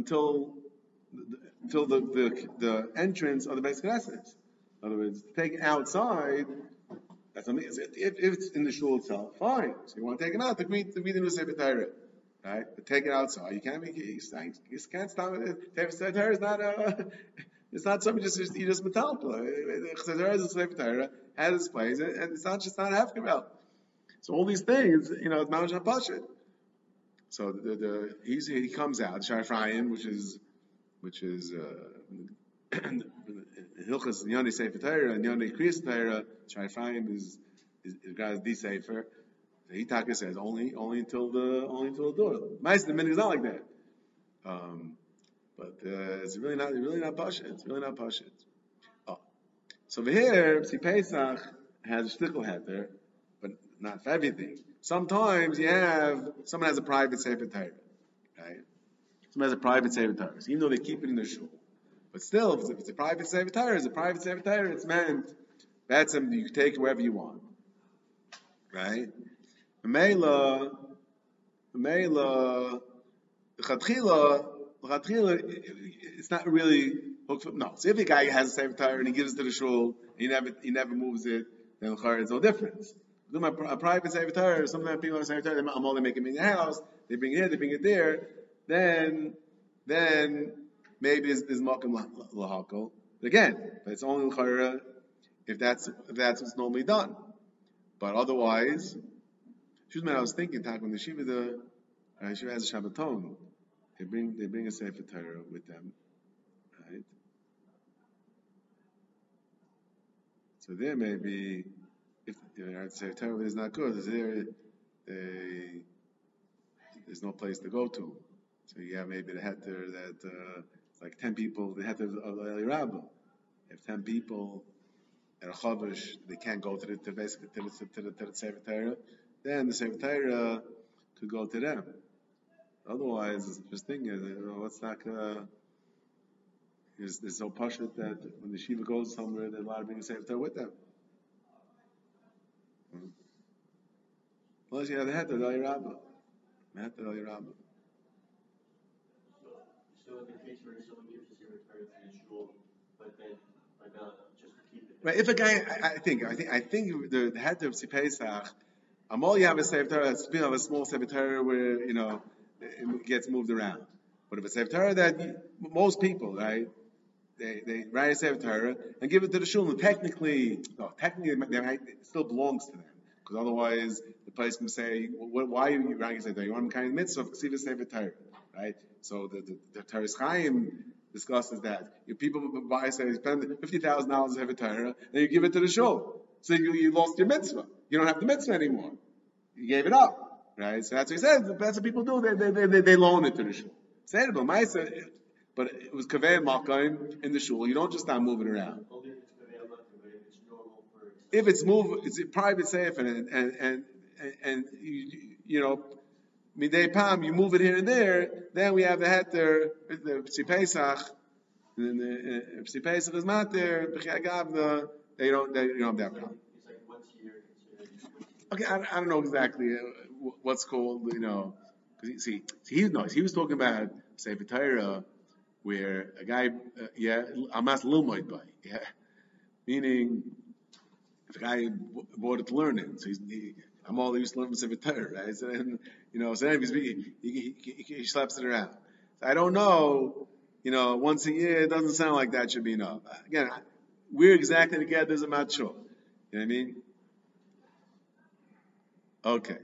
the entrance of the Beis Knesset. In other words, take it outside. That's something. If it's in the shul itself, fine. So you want to take it out to greet the new Sefer Torah, right? But take it outside. You can't stop it. Sefer Torah is not it's not something you just metalpa. Sefer Torah is a Sefer Torah, has its place, and it's not hefker. So all these things, it's Mount Pashit. So he comes out, Shai Ephraim, which is Hilchas Yoni Sefer Torah and Yoni Kriyas Torah. Shai Ephraim is guys the Sefer. The Hitaka says only until the door. The minute is not like that. But it's really not Pashit. It's really not Pashit. So over here, see Pesach has a shtickle heter, but not for everything. Sometimes someone has a private Sefer Torah, right? Someone has a private Sefer Torah. So even though they keep it in their shul, but still, if it's a private Sefer Torah, it's meant that's something you can take it wherever you want, right? Mela, the Chatchila, it's not really hooked for, no. So if a guy has a Sefer Torah and he gives it to the shul, and he never moves it, then it's no difference. A private Sefer Torah, or something that people have a Sefer Torah, I'm only making it in the house, they bring it here, they bring it there, then maybe it's Malkim Lahakal. Again, but it's only L'chara if that's what's normally done. But otherwise, I was thinking, when the Shiva has a Shabbaton, they bring a Sefer Torah with them, right? So there maybe, if the Sefer Torah is not good, there's no place to go to. So you have maybe the heter that it's like 10 people, the heter of Eli Rabbah. If 10 people at a chavish, they can't go to the Sefer Torah, then the Sefer Torah could go to them. Otherwise, just thinking, what's not there's so pashut that when the shiva goes somewhere, they're allowed to bring a Sefer Torah with them. Unless you have the heter of Eli Rabbah. So in the case where someone gives a Sefer Torah to the shul, but then just to keep it. Right. If a guy, I think the head of Pesach, all you have a Sefer Torah that's been of a small Sefer Torah where it gets moved around. But if it's a Sefer Torah that most people, right, they write a Sefer Torah and give it to the shul, and technically, it still belongs to them. Because otherwise, the place can say, why are you ranking Sefer Torah? You want to carry the mitzvah of Ksiva Sefer Torah, right? So the Teres Chaim discusses that. If people buy, say, spend $50,000 on Sefer Torah, and you give it to the shul. So you lost your mitzvah. You don't have the mitzvah anymore. You gave it up, right? So that's what he says. That's what people do. They loan it to the shul. But it was kaveh makayim in the shul. You don't just start moving around. Only if it's kaveh makayim, but if it's normal for. If it's it's a private sefer, and you know, midei pam, you move it here and there. Then we have the heter, the Psi Pesach, and the Psi Pesach is not there. They don't have that problem. It's like once a year. Okay, I don't know exactly what's called, because he was talking about Sefer Torah where a guy, Amas Lilmoid by, meaning if a guy bought it to learn it, so I'm all used to learn from Sefer Torah, right? So then, so then he slaps it around. So I don't know, once a year, it doesn't sound like that should be enough. Again, we're exactly together as a macho. You know what I mean? Okay.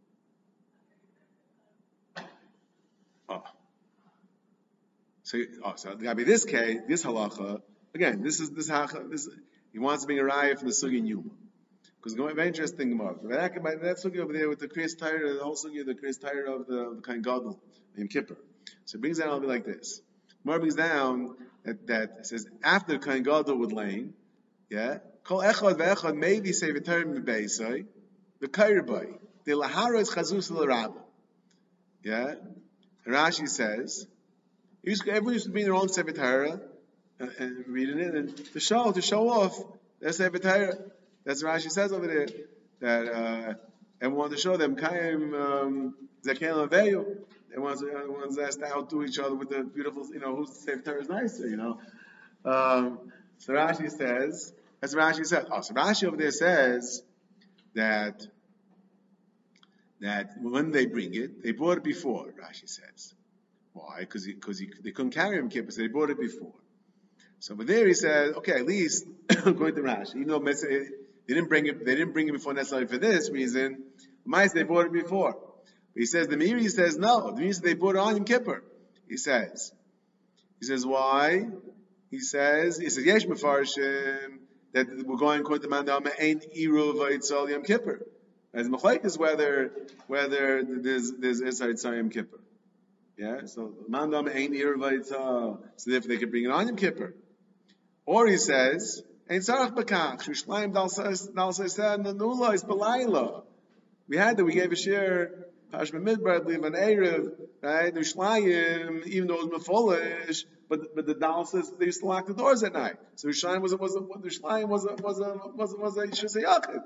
So Gabi, this case, this halacha, again, this he wants to bring a raya from the sugi in Yuma. Because it's going to be very interesting tomorrow. That sugi over there with the Kriyas Torah, the whole sugi of the Kriyas Torah of the Kohen Gadol, Yom Kippur. So it brings down, it'll be like this. Gemara brings down that it says, after the Kohen Gadol would lane, Kol echad ve'echad maybe say v'terim v'beisai, v'kairbai, the lahara is chazus l'rabba. Rashi says, everyone used to be in their own Sefer Torah and reading it, and to show off their Sefer Torah. That's what Rashi says over there, that everyone wanted to show them Kaim Zakel Aveyu. Everyone's asked out to each other with the beautiful, whose Sefer Torah is nicer, So Rashi says, that's what Rashi says. So Rashi over there says that when they bring it, they brought it before, Rashi says. Why? Because they couldn't carry him kippur, so they brought it before. So over there he said, okay, at least according to Rashi, even though they didn't bring it before necessarily for this reason, they brought it before. But he says the Meiri says no. The Meiri says they brought it on Yom Kippur. He says why? He says Yesh Mefarshim that we're going according to Mandama ain't Iruv Vaitzal Yom Kippur. As Machlaik is whether there's Isai Yom Kippur. So Mandam ain't Irvaitza, so therefore they could bring it on Yom Kippur. Or he says, Ain't Sarach Bakach, Shushlayim Dal Seisan Nanula is Belayla. We gave a share, Pashma Midbar, I believe, an Erev, right? The Shlayim, even though it was Mefolish, but the Dal says they used to lock the doors at night. So Shlayim was a Shusay Yachid.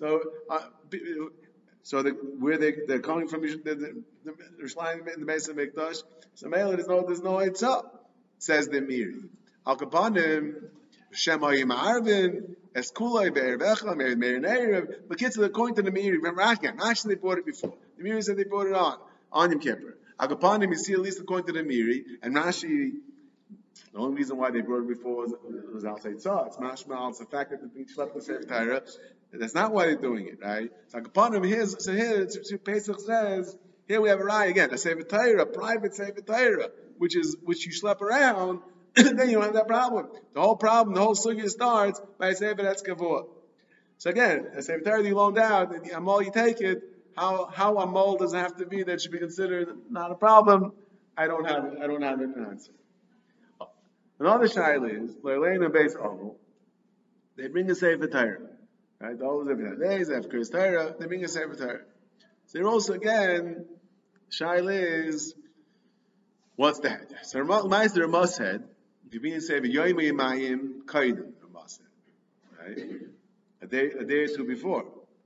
So where they're coming from, the Yerushalayim in the base of Mikdash. So Mela, there's no Eitzah, says the Miri. Al Kapanim, Shemayim Arvin, Eskulai Be'ervecha, Meir Neirev. But kids, according to the Miri, Rashi they bought it before. The Miri said they bought it on Yom Kippur. Al Kapanim, you see at least according to the Miri, and Rashi, the only reason why they brought it before was Al Eitzah. It's mashma, it's the fact that they slept the Sefer Torah. That's not why they're doing it, right? So upon him, here Pesach says, here we have a raya again, a Sefer Torah, a private Sefer Torah, which you schlep around, then you don't have that problem. The whole sugya starts by a Sefer that's kavua. So again, a Sefer Torah you loaned out, and the amol you take it, how amol does it have to be that should be considered not a problem? I don't have an answer. Another shaila is, Leilena base oval, they bring a Sefer Torah. Right, all the days after Kriyas Torah, they bring a Sefer Torah. So they're also again, shaila is, what's that? So Meister Ramah said, if you bring a Sefer Yoyim Yimayim Kaidim, Ramah said, right? A day or two before,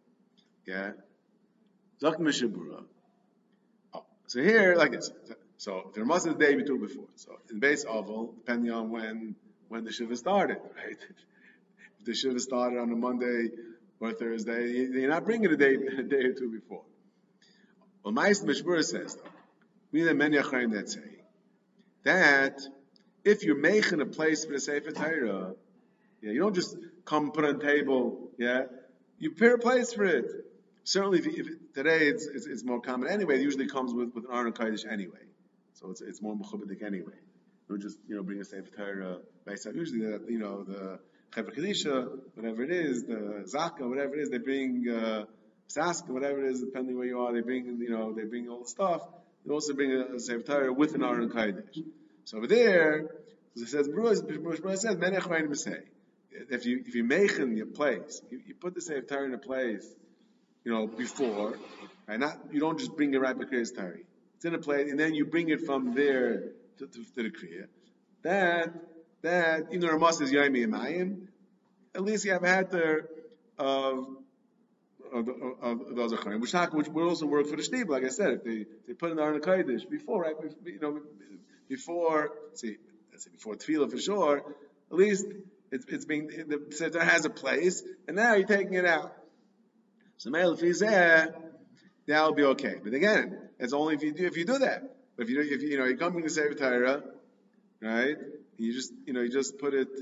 Zok Mishabura. So here, like this. So the Ramah says the day or two before. So in base oval, depending on when the shiva started, right? The shiva started on a Monday or Thursday, you're not bringing a day or two before. Well, Meister Mishmur says, though, we have many achayim that say that if you're making a place for the Sefer Torah, you don't just come put on a table, you prepare a place for it. Certainly, today it's more common anyway. It usually comes with an Aron Kodesh anyway, so it's more mechubadik anyway. We just bring a Sefer Torah based on usually the Chevra Kadisha, whatever it is, the Zaka, whatever it is, they bring Saska, whatever it is, depending where you are, they bring all the stuff. They also bring a Sefer Torah with an Aron Kodesh. So over there, as it says, Bruce says, Menech Vayim say, if you make in your place, you put the Sefer Torah in a place, before, right? You don't just bring it right by Kriyas Torah. It's in a place, and then you bring it from there to the Kriya. That even though Ramah says Yaimi Amayim, at least you have a heter of those acharim, which will also work for the shtib. Like I said, if they put in the Aron Kodesh before, right? Before Tefillah for sure, at least it's being the Sefer has a place, and now you're taking it out. So if he's there, that'll be okay. But again, it's only if you do that. But if you come to Sefer Torah, right? You just put it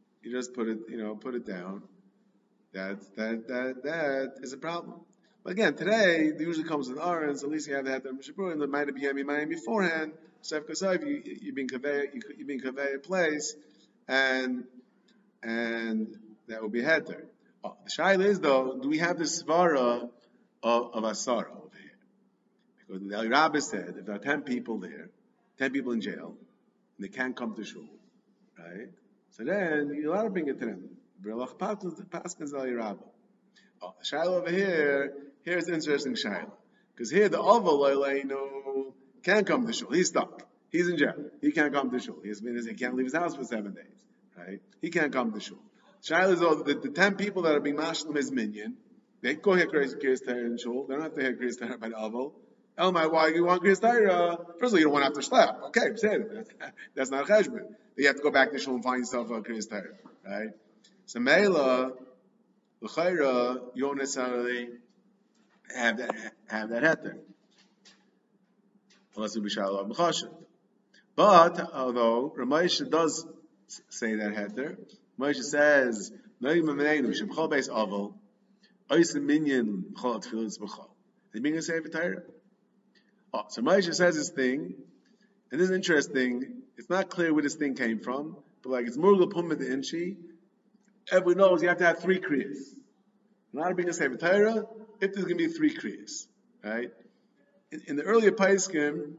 down. That is a problem. But again, today it usually comes with Arons. At least you have that Mishabur, and there might be Yami beforehand. So if you're being conveyed place, and that will be heter. The shaila is though, do we have the svara of Asara over here? Because the El Rabbi said, if there are 10 people there, 10 people in jail, and they can't come to shul, right? So then you're allowed to bring it to them. B'relach Paskins El Rabbi. The shaila over here, here's the interesting shaila. Because here the Aval can't come to shul. He's stuck. He's in jail. He can't come to shul. He can't leave his house for 7 days, right? He can't come to shul. Shaila is the 10 people that are being mashlim his minion, they go hear Kriyas Torah in shul. They don't have to hear Kriyas Torah by the Aval. Elmai, why you want Kriyas Torah? First of all, you don't want to have to schlep. Okay, say it. That's not a cheshbon. You have to go back to shul and find yourself a Kriyas Torah, right? So Meila, l'chayra, you don't necessarily have that heter, unless it be Shaila b'chashet. But although Ramesha does say that heter, Moshe says, they bring a Sefer Torah. So Moshe says this thing, and this is interesting. It's not clear where this thing came from, but it's Murgal Pumma the Inchi. Everyone knows you have to have 3 kriyas. Not to bring a Sefer Torah, if there's going to be 3 kriyas, right? In the earlier Paiskim,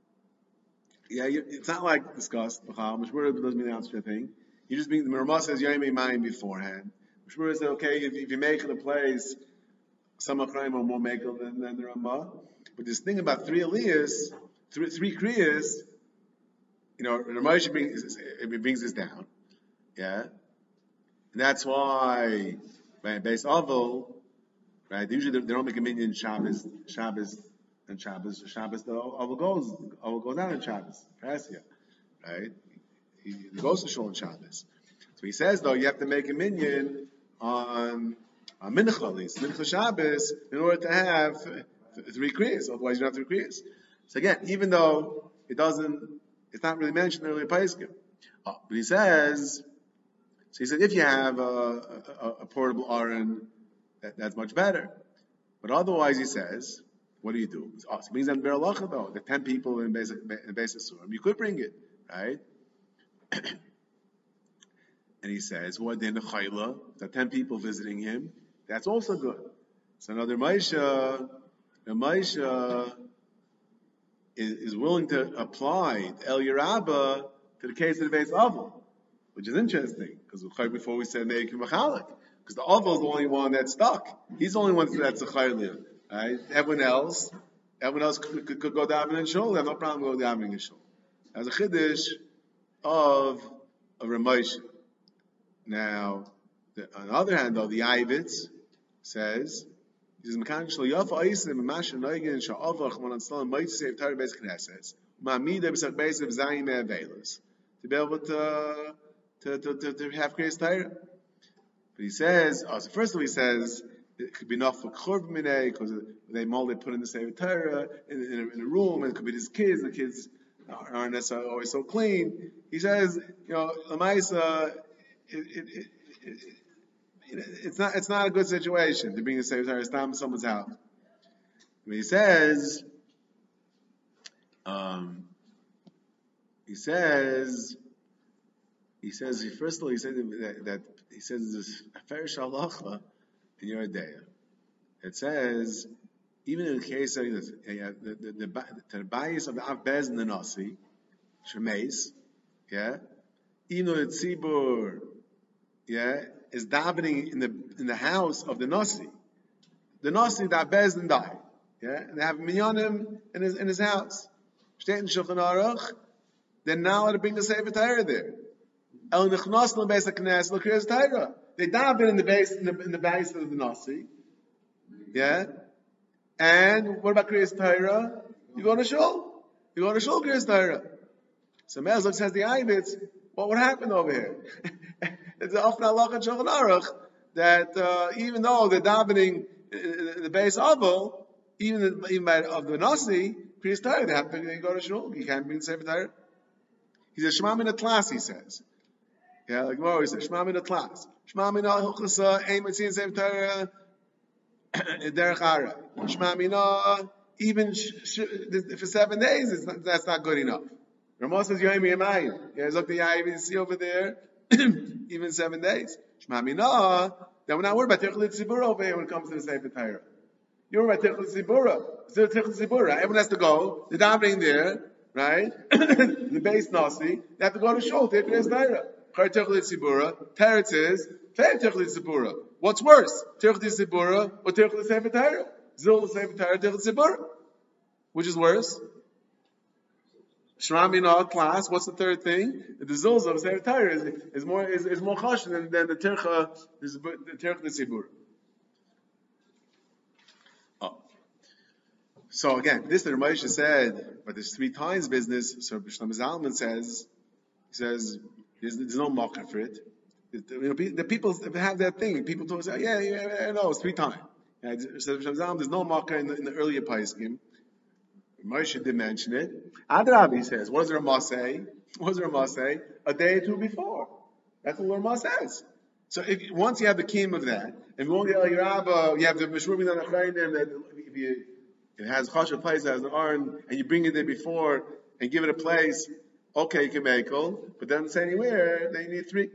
it's not like discussed. Mishmur doesn't mean the answer thing. You just mean the Ramah says Yaimei Mayim beforehand. Mishmur said, okay, if you make it a place, some Achrayim are more makel than the Ramah. But this thing about 3 aliyahs, 3 kriyas, Ramah brings this down. Yeah? And that's why, right, based Aval, right, usually they don't make a minyan Shabbos, and Shabbos, the Aval goes down in Shabbos, Persia, right? He goes to shul on Shabbos. So he says, though, you have to make a minyan on Mincha at least, Mincha Shabbos, in order to have 3 kriyas. Otherwise, you don't have 3 kriyas. So again, even though it's not really mentioned in earlier Paiskim. But he says, if you have a portable Aron, that's much better. But otherwise, he says, what do you do? It brings down Beralacha though, the 10 people in Beis Surim. You could bring it, right? And he says, what then the Chayla, the 10 people visiting him, that's also good. So now the Maisha is willing to apply El Yerabba to the case of the Beis Aval, which is interesting, because before we said Meir Machalik, because the Aval is the only one that's stuck. He's the only one that's a Chayla, right? Everyone else could go davening in shul. They have no problem going davening in shul. As a chiddush of Ramosha. Now, on the other hand, though, the Ivitz says, he says, "Mekan shlo yafa oisim masha noigen sha'avach when installed might save Torah Beis Knesset ma'amida b'sach beis of zayim avelos to be able to have Kriyas Torah." But he says, so first of all, he says it could be enough for churv minei because they put in the Sefer Torah in a room, and it could be his kids. The kids aren't necessarily always so clean. He says, Lamaisa, it's not a good situation to bring a Sefer Torah in someone's house. He says, first of all, he said that he says this Ferish Halacha in your day. It says, even in the case of the bias of the Av Bez and the Nasi, Shemeis, even though the Tzibur, is davening in the house of the Nasi that Bez and died, and they have minyanim in his house. Steht in Shulchan Aruch, they're now to bring the Sefer Torah there. El Nechnos Lo Beis HaKnesset Lo Kriyas Torah. They daven in the base of the Nasi, and what about Kriyas Torah? You go to Shul. Kriyas Torah. So Melzok says the Ayvitz, what would happen over here? It's often halacha in Shulchan Aruch that even though they're davening the base Avel, even by of the Nasi, Kriyas Torah, they go to Shul. You can't bring the Sefer Torah. He says Shema Min HaTlas, he says. Like Mori says, Shema Min HaTlas. Shema Min HaHilchasa, Ein Mitzin Sefer Torah, Derech Hara. Shema Min even for 7 days, that's not good enough. Ramah says Yoim Yamayim. Look the Yaim you see over there, even 7 days. Shema Min then we're not worried about Tichel Tzibura over here when it comes to the Sefer Torah. You're worried about Tichel Tzibura. Still Tichel Tzibura. Everyone has to go. They're davening there, right? The base Nasi. They have to go to Shul. Take Kriyas Torah. Char Tichel Tzibura. Teretz is Fair Tichel Tzibura. What's worse? Tichel Tzibura or Tichel Sefer Torah? Zil Sefer Torah, Tichel Tzibura. Which is worse? Shema Min HaTlas. What's the third thing? The Zil of Sefer Torah is more chash than the Tichel Tzibura. So again, this the Ramosha said, but there's 3 times business. So Shlomo Zalman says, there's no market for it. The people have that thing. People told us, no, it's 3 times. So Shlomo Zalman, there's no market in the earlier Paiskim. Moshe did mention it. Adrabi says, what does the Ramah say? A day or 2 before. That's what the Ramah says. So once you have the kiyum of that, and you have the Meshrubi Nachrainim that if it has chashav place, it has an arn, and you bring it there before and give it a place, okay, you can make it, but doesn't say anywhere that you need 3.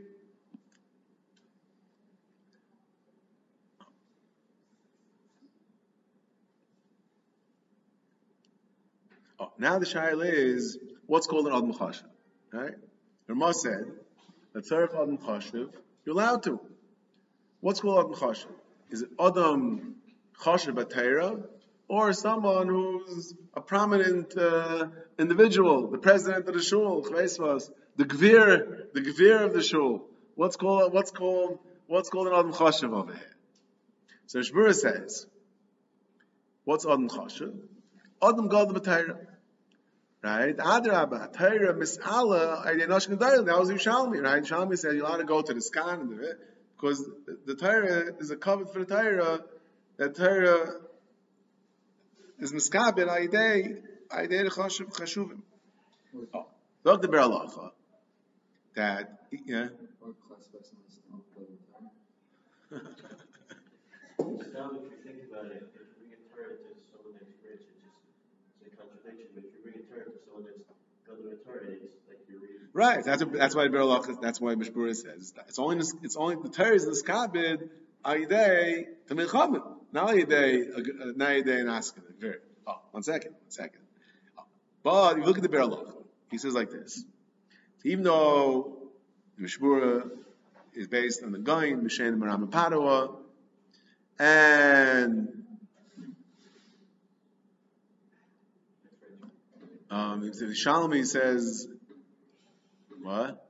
Now the shaila is, what's called an Adam Chashav? Right? Ramah said, a tzarech Adam Chashav, you're allowed to. What's called Adam Chashav? Is it Adam Chashav B'Teira, or someone who's a prominent individual, the president of the shul, the gvir of the shul? What's called an Adam Chashav over here? So Shmura says, what's Adam Chashav? Adam Gadol B'Teira. Right? Adrabah, Torah Mis'ala, that was Yerushalmi, right? Yerushalmi said you're allowed to go to the scan, because the Torah is a covenant for the Torah, that Torah is Miskabel, Aidei Chashuvim. Dr. Beralacha, that, Now, if you think about it, if you bring a Torah to someone that's rich, it's a contradiction. But if you bring a Torah to someone that's got a Torah, it's like you're reading. Right. That's why Beralacha. That's why Mishpura says it's only the Torah is Miskabel Aidei to Milchamim, not Aidei Naskin. One second. But if you look at the Beralacha, he says like this. Even though the Mishpura is based on the Gain, Mishen Maram Padua, and Shalmi says, what?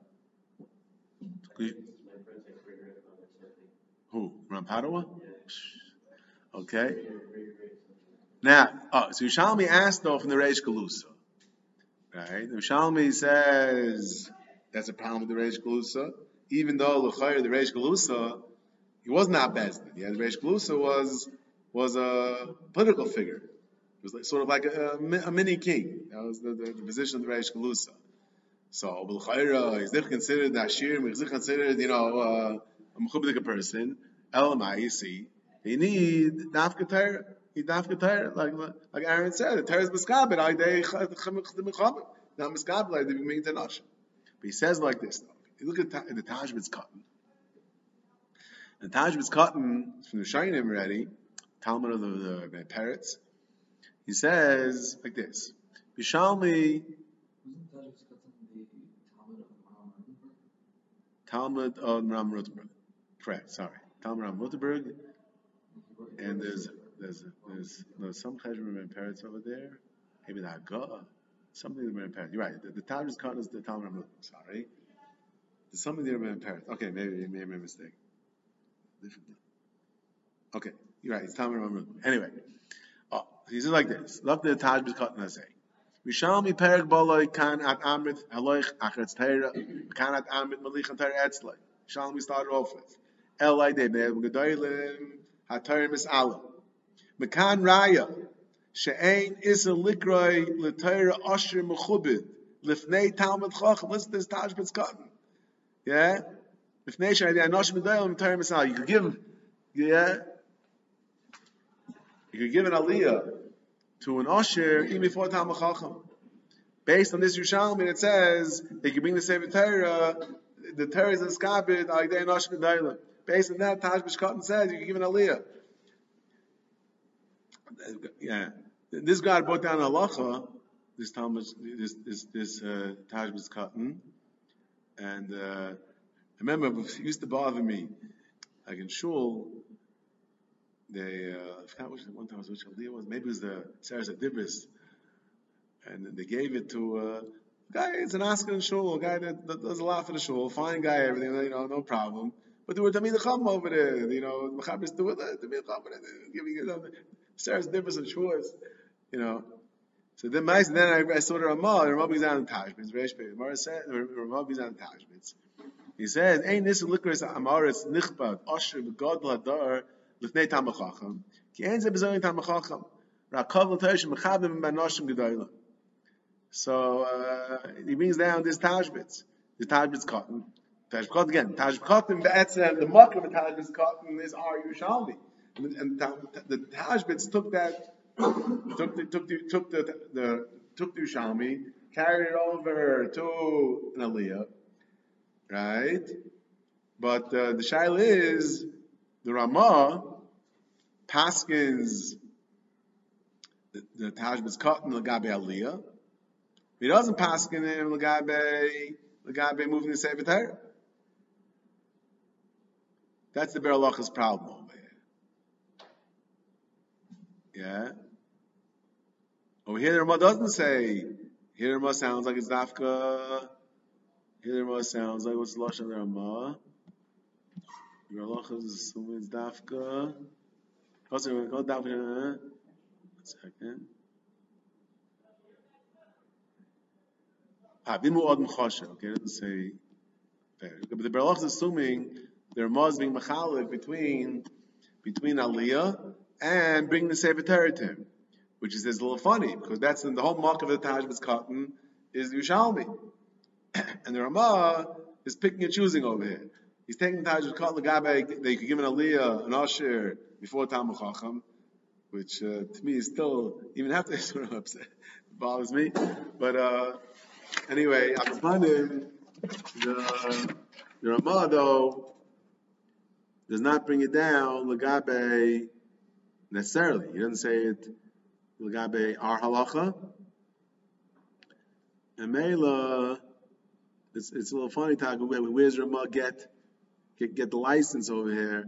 Who? Maram Padua? Okay. Now, so Yushalmi asked though from the Reish Galusa. Right? Yushalmi says that's a problem with the Reish Galusa. Even though L'chayr, the Reish Galusa, he was not Bezdin. The Reish Galusa was a political figure. It was sort of like a mini king. That was the position of the Reish Galusa. So L'chayr, he's not considered Ashir, he's not considered, a Mechubadik person. Elamai, you see, you need dafka Torah. You dafka Torah, like Aaron said, the Torah is miskabed. I day chacham. Not miskabed like the means an But he says like this. You look at the Taj B'Tzkatan. The Taj B'Tzkatan from the Shainim already, Talmud of the Parrots. He says like this: Bishalmi. Talmud of Ram Rutenberg. Correct. Sorry, Talmud Ram Rutenberg. And there's some Cheshbon and Parrots over there. Maybe the Haggadah. Something in the Parrots. You're right. The Taj B'Tzkatan is the Talmud Ram Rutenberg. Sorry. There's something there in Parrots. Okay, maybe I made a mistake. Okay, you're right. It's Talmud Ram Rutenberg. Anyway, he says like this. Look the Taj B'Tzkatan I say. Mishalmi Perek Baloi Kan at Amrit Haloich Achetz Teira Kan at Amrit Malich and Teira Etzloi. Mishalmi started off with Elai De Be'ev Gedoylim HaTeira Mis'alim Mekan Raya She'ein Issa Likroi L'Teira Asher Mechubid Lifnei Talmud Chacham. Listen to this Taj B'Tzkatan. Yeah? Lifnei She'ein Asher Medoylim Teira Mis'alim. You could give, you could give an aliyah to an Osher even before Talmud Chacham. Based on this Yerushalmi, it says they can bring the Sefer Torah, the Torah is skabed like they an Osher Gedayla. Based on that, Taj B'Tzkatan says you can give an aliyah. Yeah, this guy brought down halacha. This Talmud, this Taj B'Tzkatan, and I remember it used to bother me. Like in shul, they I forgot which aliyah was. Maybe it was the Seres Adibris, and they gave it to a guy. It's an Askan shul, a guy that does a lot for the shul, fine guy, everything, no problem. But there were Tamid Chacham over there, Machabris do it, Tamid Chacham, giving Seres Adibris and shuas, So then I saw the Ramah. The Ramah begins on Tashbitz. Ramah said, Ramah begins on Tashbitz. He says, "Ein nis likras amaretz nichbad asher begadol hadar lifnei Talmud Chacham. Ki ein ze bezoyin Talmud Chacham. Rakav l'tosh mechabim b'anoshim gedolim." So he brings down this Tashbitz, the Taj B'Tzkatan. Taj B'Tzkatan again. Taj B'Tzkatan, the mark of a Taj B'Tzkatan is our Yerushalmi, and the Tashbitz took that, took the Yerushalmi, carried it over to an Aliyah. Right? But the shaila is, the Ramah paskins the Taj B'Tzkatan l'gabe Aliyah. He doesn't paskin him l'gabe moving the Sefer Torah. That's the Be'er Halacha's problem over here. Yeah? Over here the Ramah doesn't say, here the Ramah sounds like it's dafka. Here the Ramah sounds like what's the Lashon of the Ramah? The Halacha is assuming it's dafka. Also, we're going to go dafka. 1 second. Okay, it doesn't say fair. But the Be'er Halacha is assuming the Ramah is being machalik between Aliyah and bringing the Sefer Torah to him, which is a little funny because that's in the whole mark of the Taj B'Tzkatan is Yerushalmi. And the Ramah is picking and choosing over here. He's taking the Taj B'Tzkatan l'gabe that you could give an aliyah, an asher before Talmud Chacham, which to me is still, even after this, sort of upset. It bothers me. But anyway, I'm finding the Ramah though does not bring it down l'gabe necessarily. He doesn't say it l'gabe our halacha. And Mela, it's a little funny talk. Where's Ramah get the license over here?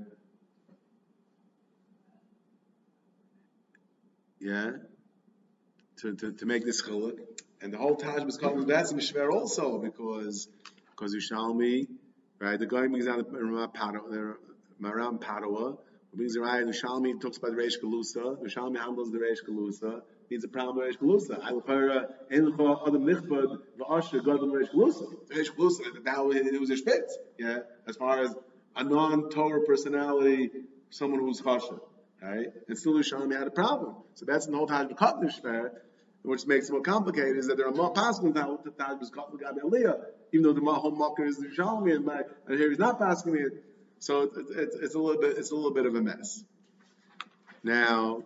Yeah, to make this chiluk, and the whole Taj B'Tzkatan that's mishver also because Yerushalmi, right? The guy brings down the Maram Padua, brings the right. Yerushalmi talks about the Reish Galusa. Yerushalmi handles the Reish Galusa. Needs a problem with Reish Galusa. I l'chara ein l'chara adam nichbad v'asher gadol Reish Galusa. Reish Galusa that it was a spitz. Yeah, as far as a non-Torah personality, someone who's chasher, right? And still Yerushalmi had a problem. So that's the whole Taj B'Tzkatan shver, which makes it more complicated. Is that there are more passing now with the Taj B'Tzkatan l'gabe Aliyah, even though the whole marker is Yerushalmi, and here he's not passing it. So it's a little bit of a mess. Now,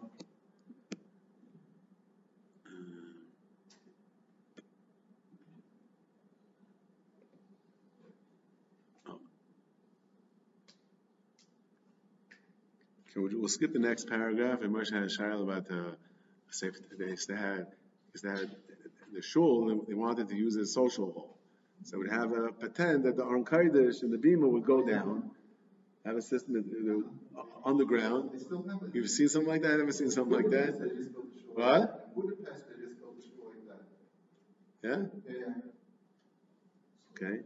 we'll skip the next paragraph. And Moshe had a shayla about the safety they had the shul. They wanted to use it as social hall, so we'd have a pretend that the Aron Kodesh and the bima would go down. Have a system underground. You've seen something like that? I've never seen something like that. What? Yeah? Okay.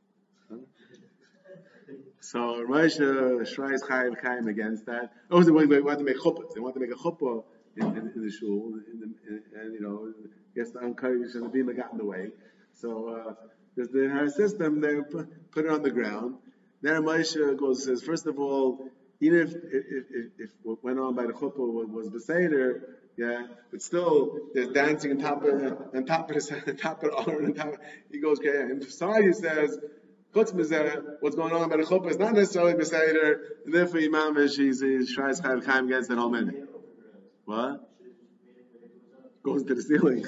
So Moshe Shrais Chaim against that. Oh, they want to make chuppahs. They want to make a chuppah in the shul, and I guess the Ankayish and the bima got in the way. So there's the entire system. They put it on the ground. Then Moshe goes says, first of all, even if what went on by the chuppah was beseder, yeah, but still there's dancing on top of the Aron. He goes, okay, and somebody says, what's going on by the chuppah is not necessarily beseder, and therefore Imam he's tries to have against that whole minute. What? Goes to the ceiling.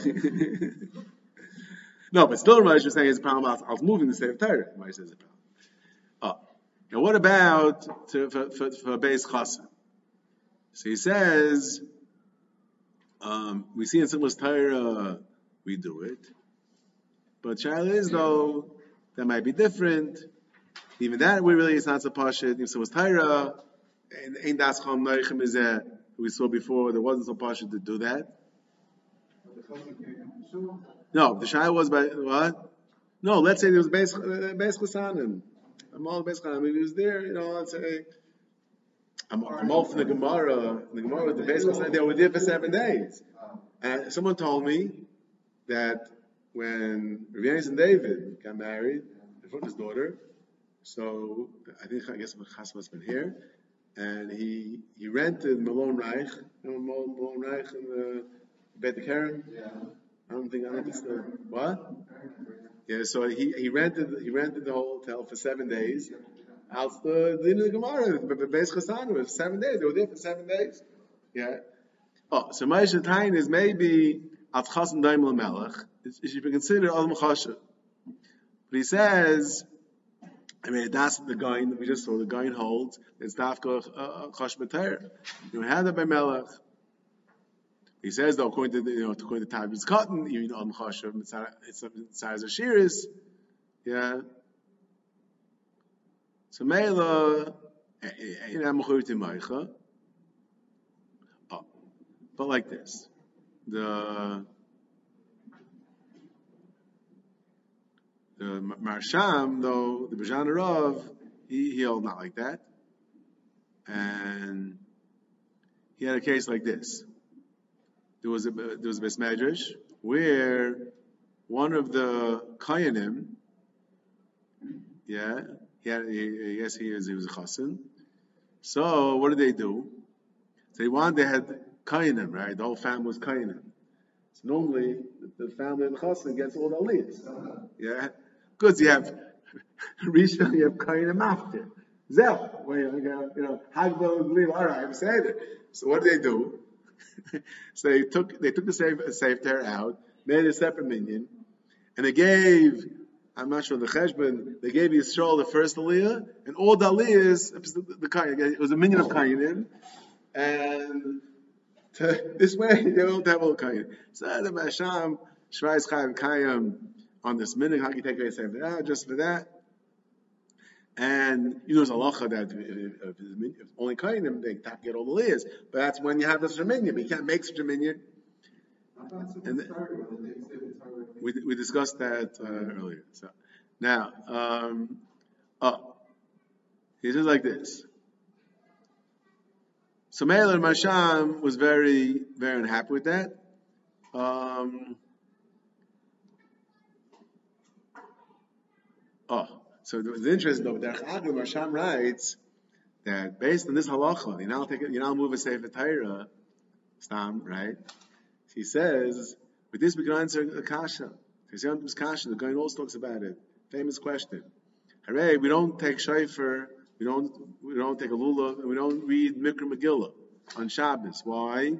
No, but still Moshe is saying it's a problem. I was moving the Sefer Torah. Moshe says it's a problem. Now, what about for Beis Chassan? So he says, we see in Simchas Torah we do it, but Shaila is though that might be different. Even that it's not so pashut. In Simchas Torah, ain't das chom noichem is that we saw before. There wasn't so pashut to do that. No, the Shaila was by what? No, let's say there was Beis Chassanim. I'm all basically. I mean, he was there. Let's say I'm all from the Gemara. The Gemara, the base was they were there for 7 days. And someone told me that when Rav Yonasan David got married, from his daughter, so I guess Chasam has been here, and he rented Malon Reich, Malon Reich in the Beit Karen. Yeah. I don't think so. What? Yeah, so he rented the whole hotel for 7 days. Out the Gemara, Beis Chassanim, for 7 days. They were there for 7 days. Yeah. So Moshe Tain is maybe at Chassan Daim LaMelech. It should be considered Al Machasha. But he says, that's the Gain we just saw. The Gain holds it's Dafka Chash B'Torah. You had it by Melech. He says, though, according to Tabit's Cotton, even Al Machashav, it's a size of Shiris. Yeah. So Meila, but like this, the Marsham, though the Bajan Rav, he held not like that, and he had a case like this. There was a Beis Medrash where one of the Kayanim, yeah, he was a chassan. So what did they do? So they had Kayanim, right? The whole family was Kayanim. So normally the family of the chassan gets all the aliyahs. Yeah, because you have Rishon, you have Kayanim after. Zel, Hagbel and Glim. All right, I'm saying it. So what did they do? So they took the Sefer out, made a separate minyan, and they gave, I'm not sure the cheshbon, they gave Yisrael the first aliyah, and all the aliyahs, the kayin, it was a minyan of kayinim, and this way they don't have all kayin. So the Masham Shvais Chaim Kayim on this minyan, how can you take away Sefer out just for that? And there's a halacha that if only kayinim they get all the aliyahs, but that's when you have this minyan. But you can't make such a minyan. And we discussed that earlier. So now, he says like this. So Meir and Masham was very, very unhappy with that. So it's interesting though. Derech Agam Masham writes that based on this halacha, you now move a Sefer Torah, Stam, right? He says, with this we can answer the kasha. The Gaon also talks about it. Famous question. Hooray, we don't take shofar We don't take a lulav, and we don't read Mikra Megillah on Shabbos. Why?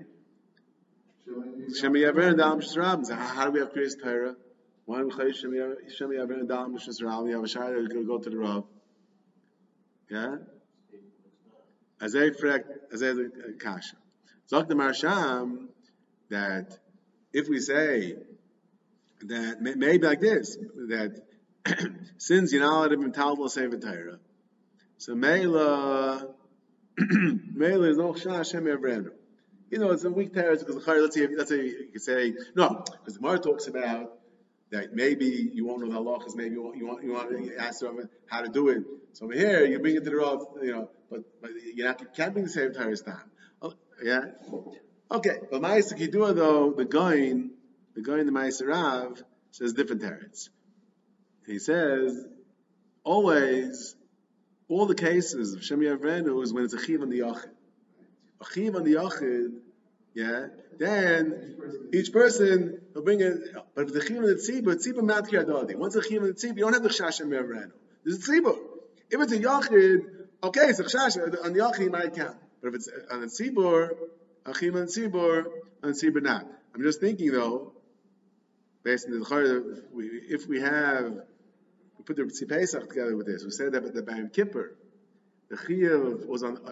Shemi Yaver and Dalam Shesrabim. How do we have Kriyas Torah? Why do we have Shemi Yaver and Dalam Shesrabim? We have a shayla to go to the Rav. Yeah? As a kasha. Zok the Marsham that if we say that maybe like this, that since you're not allowed to be talmud sefer Torah, so Meila is no Hashem Yavrenu. It's a weak Torah because let's say you could say no, because the Gemara talks about that maybe you won't know the halachas, maybe you want to ask them how to do it. So over here you bring it to the Rav, but you can't bring the same Torah time. Yeah, okay. But Ma'aser Kidduah though the Goin the Ma'aser Rav says different Torahs. He says always. All the cases of Shem Yavrenu is when it's a chiv on the yachid. A chiv on the yachid, then each person will bring it. But if it's a chiv on the tzibur matkir adadi. Once a chiv on the tzibur, you don't have the chash Shem Yavrenu. There's a tzibur. If it's a yachid, okay, it's a chash on the yachid, you might count. But if it's on the tzibur, a chiv on the tzibur not. I'm just thinking though, based on the if we have. We put the Tzvi Pesach together with this. We said that the Yom Kippur, the Chiyuv was on.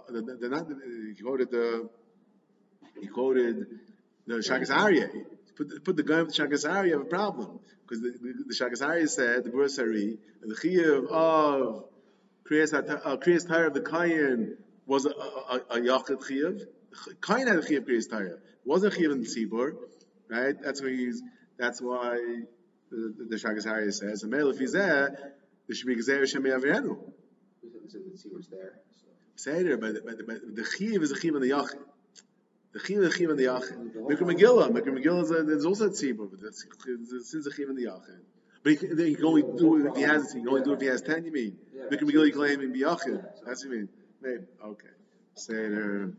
He quoted the Shagas Aryeh. Put the guy with the Shagas Aryeh, you have a problem because the Shagas Aryeh said the Bura Sari the Chiyuv of Kriyas Torah of the Kayin was a Yachid Chiyuv. Kayin had a Chiyuv Kriyas Torah. It wasn't a Chiyuv in the Tzibur, right? That's why. The Shagas Aryeh says, "A male if he's there should be Gezer Shem Yavrenu." So the tzibur there. Say there, but the chiv is a chiv on the yachid. The chiv is a chiv on the yachid. Mikra Megillah is also a tzibur, but since a chiv on the yachid. But he can only do it if he has. He can only do it if he has 10. You mean? Mikra Megillah you claim in biyachid. That's what you mean. Maybe okay. Say there.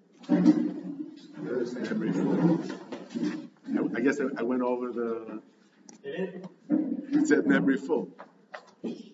I guess I went over the. It said memory full.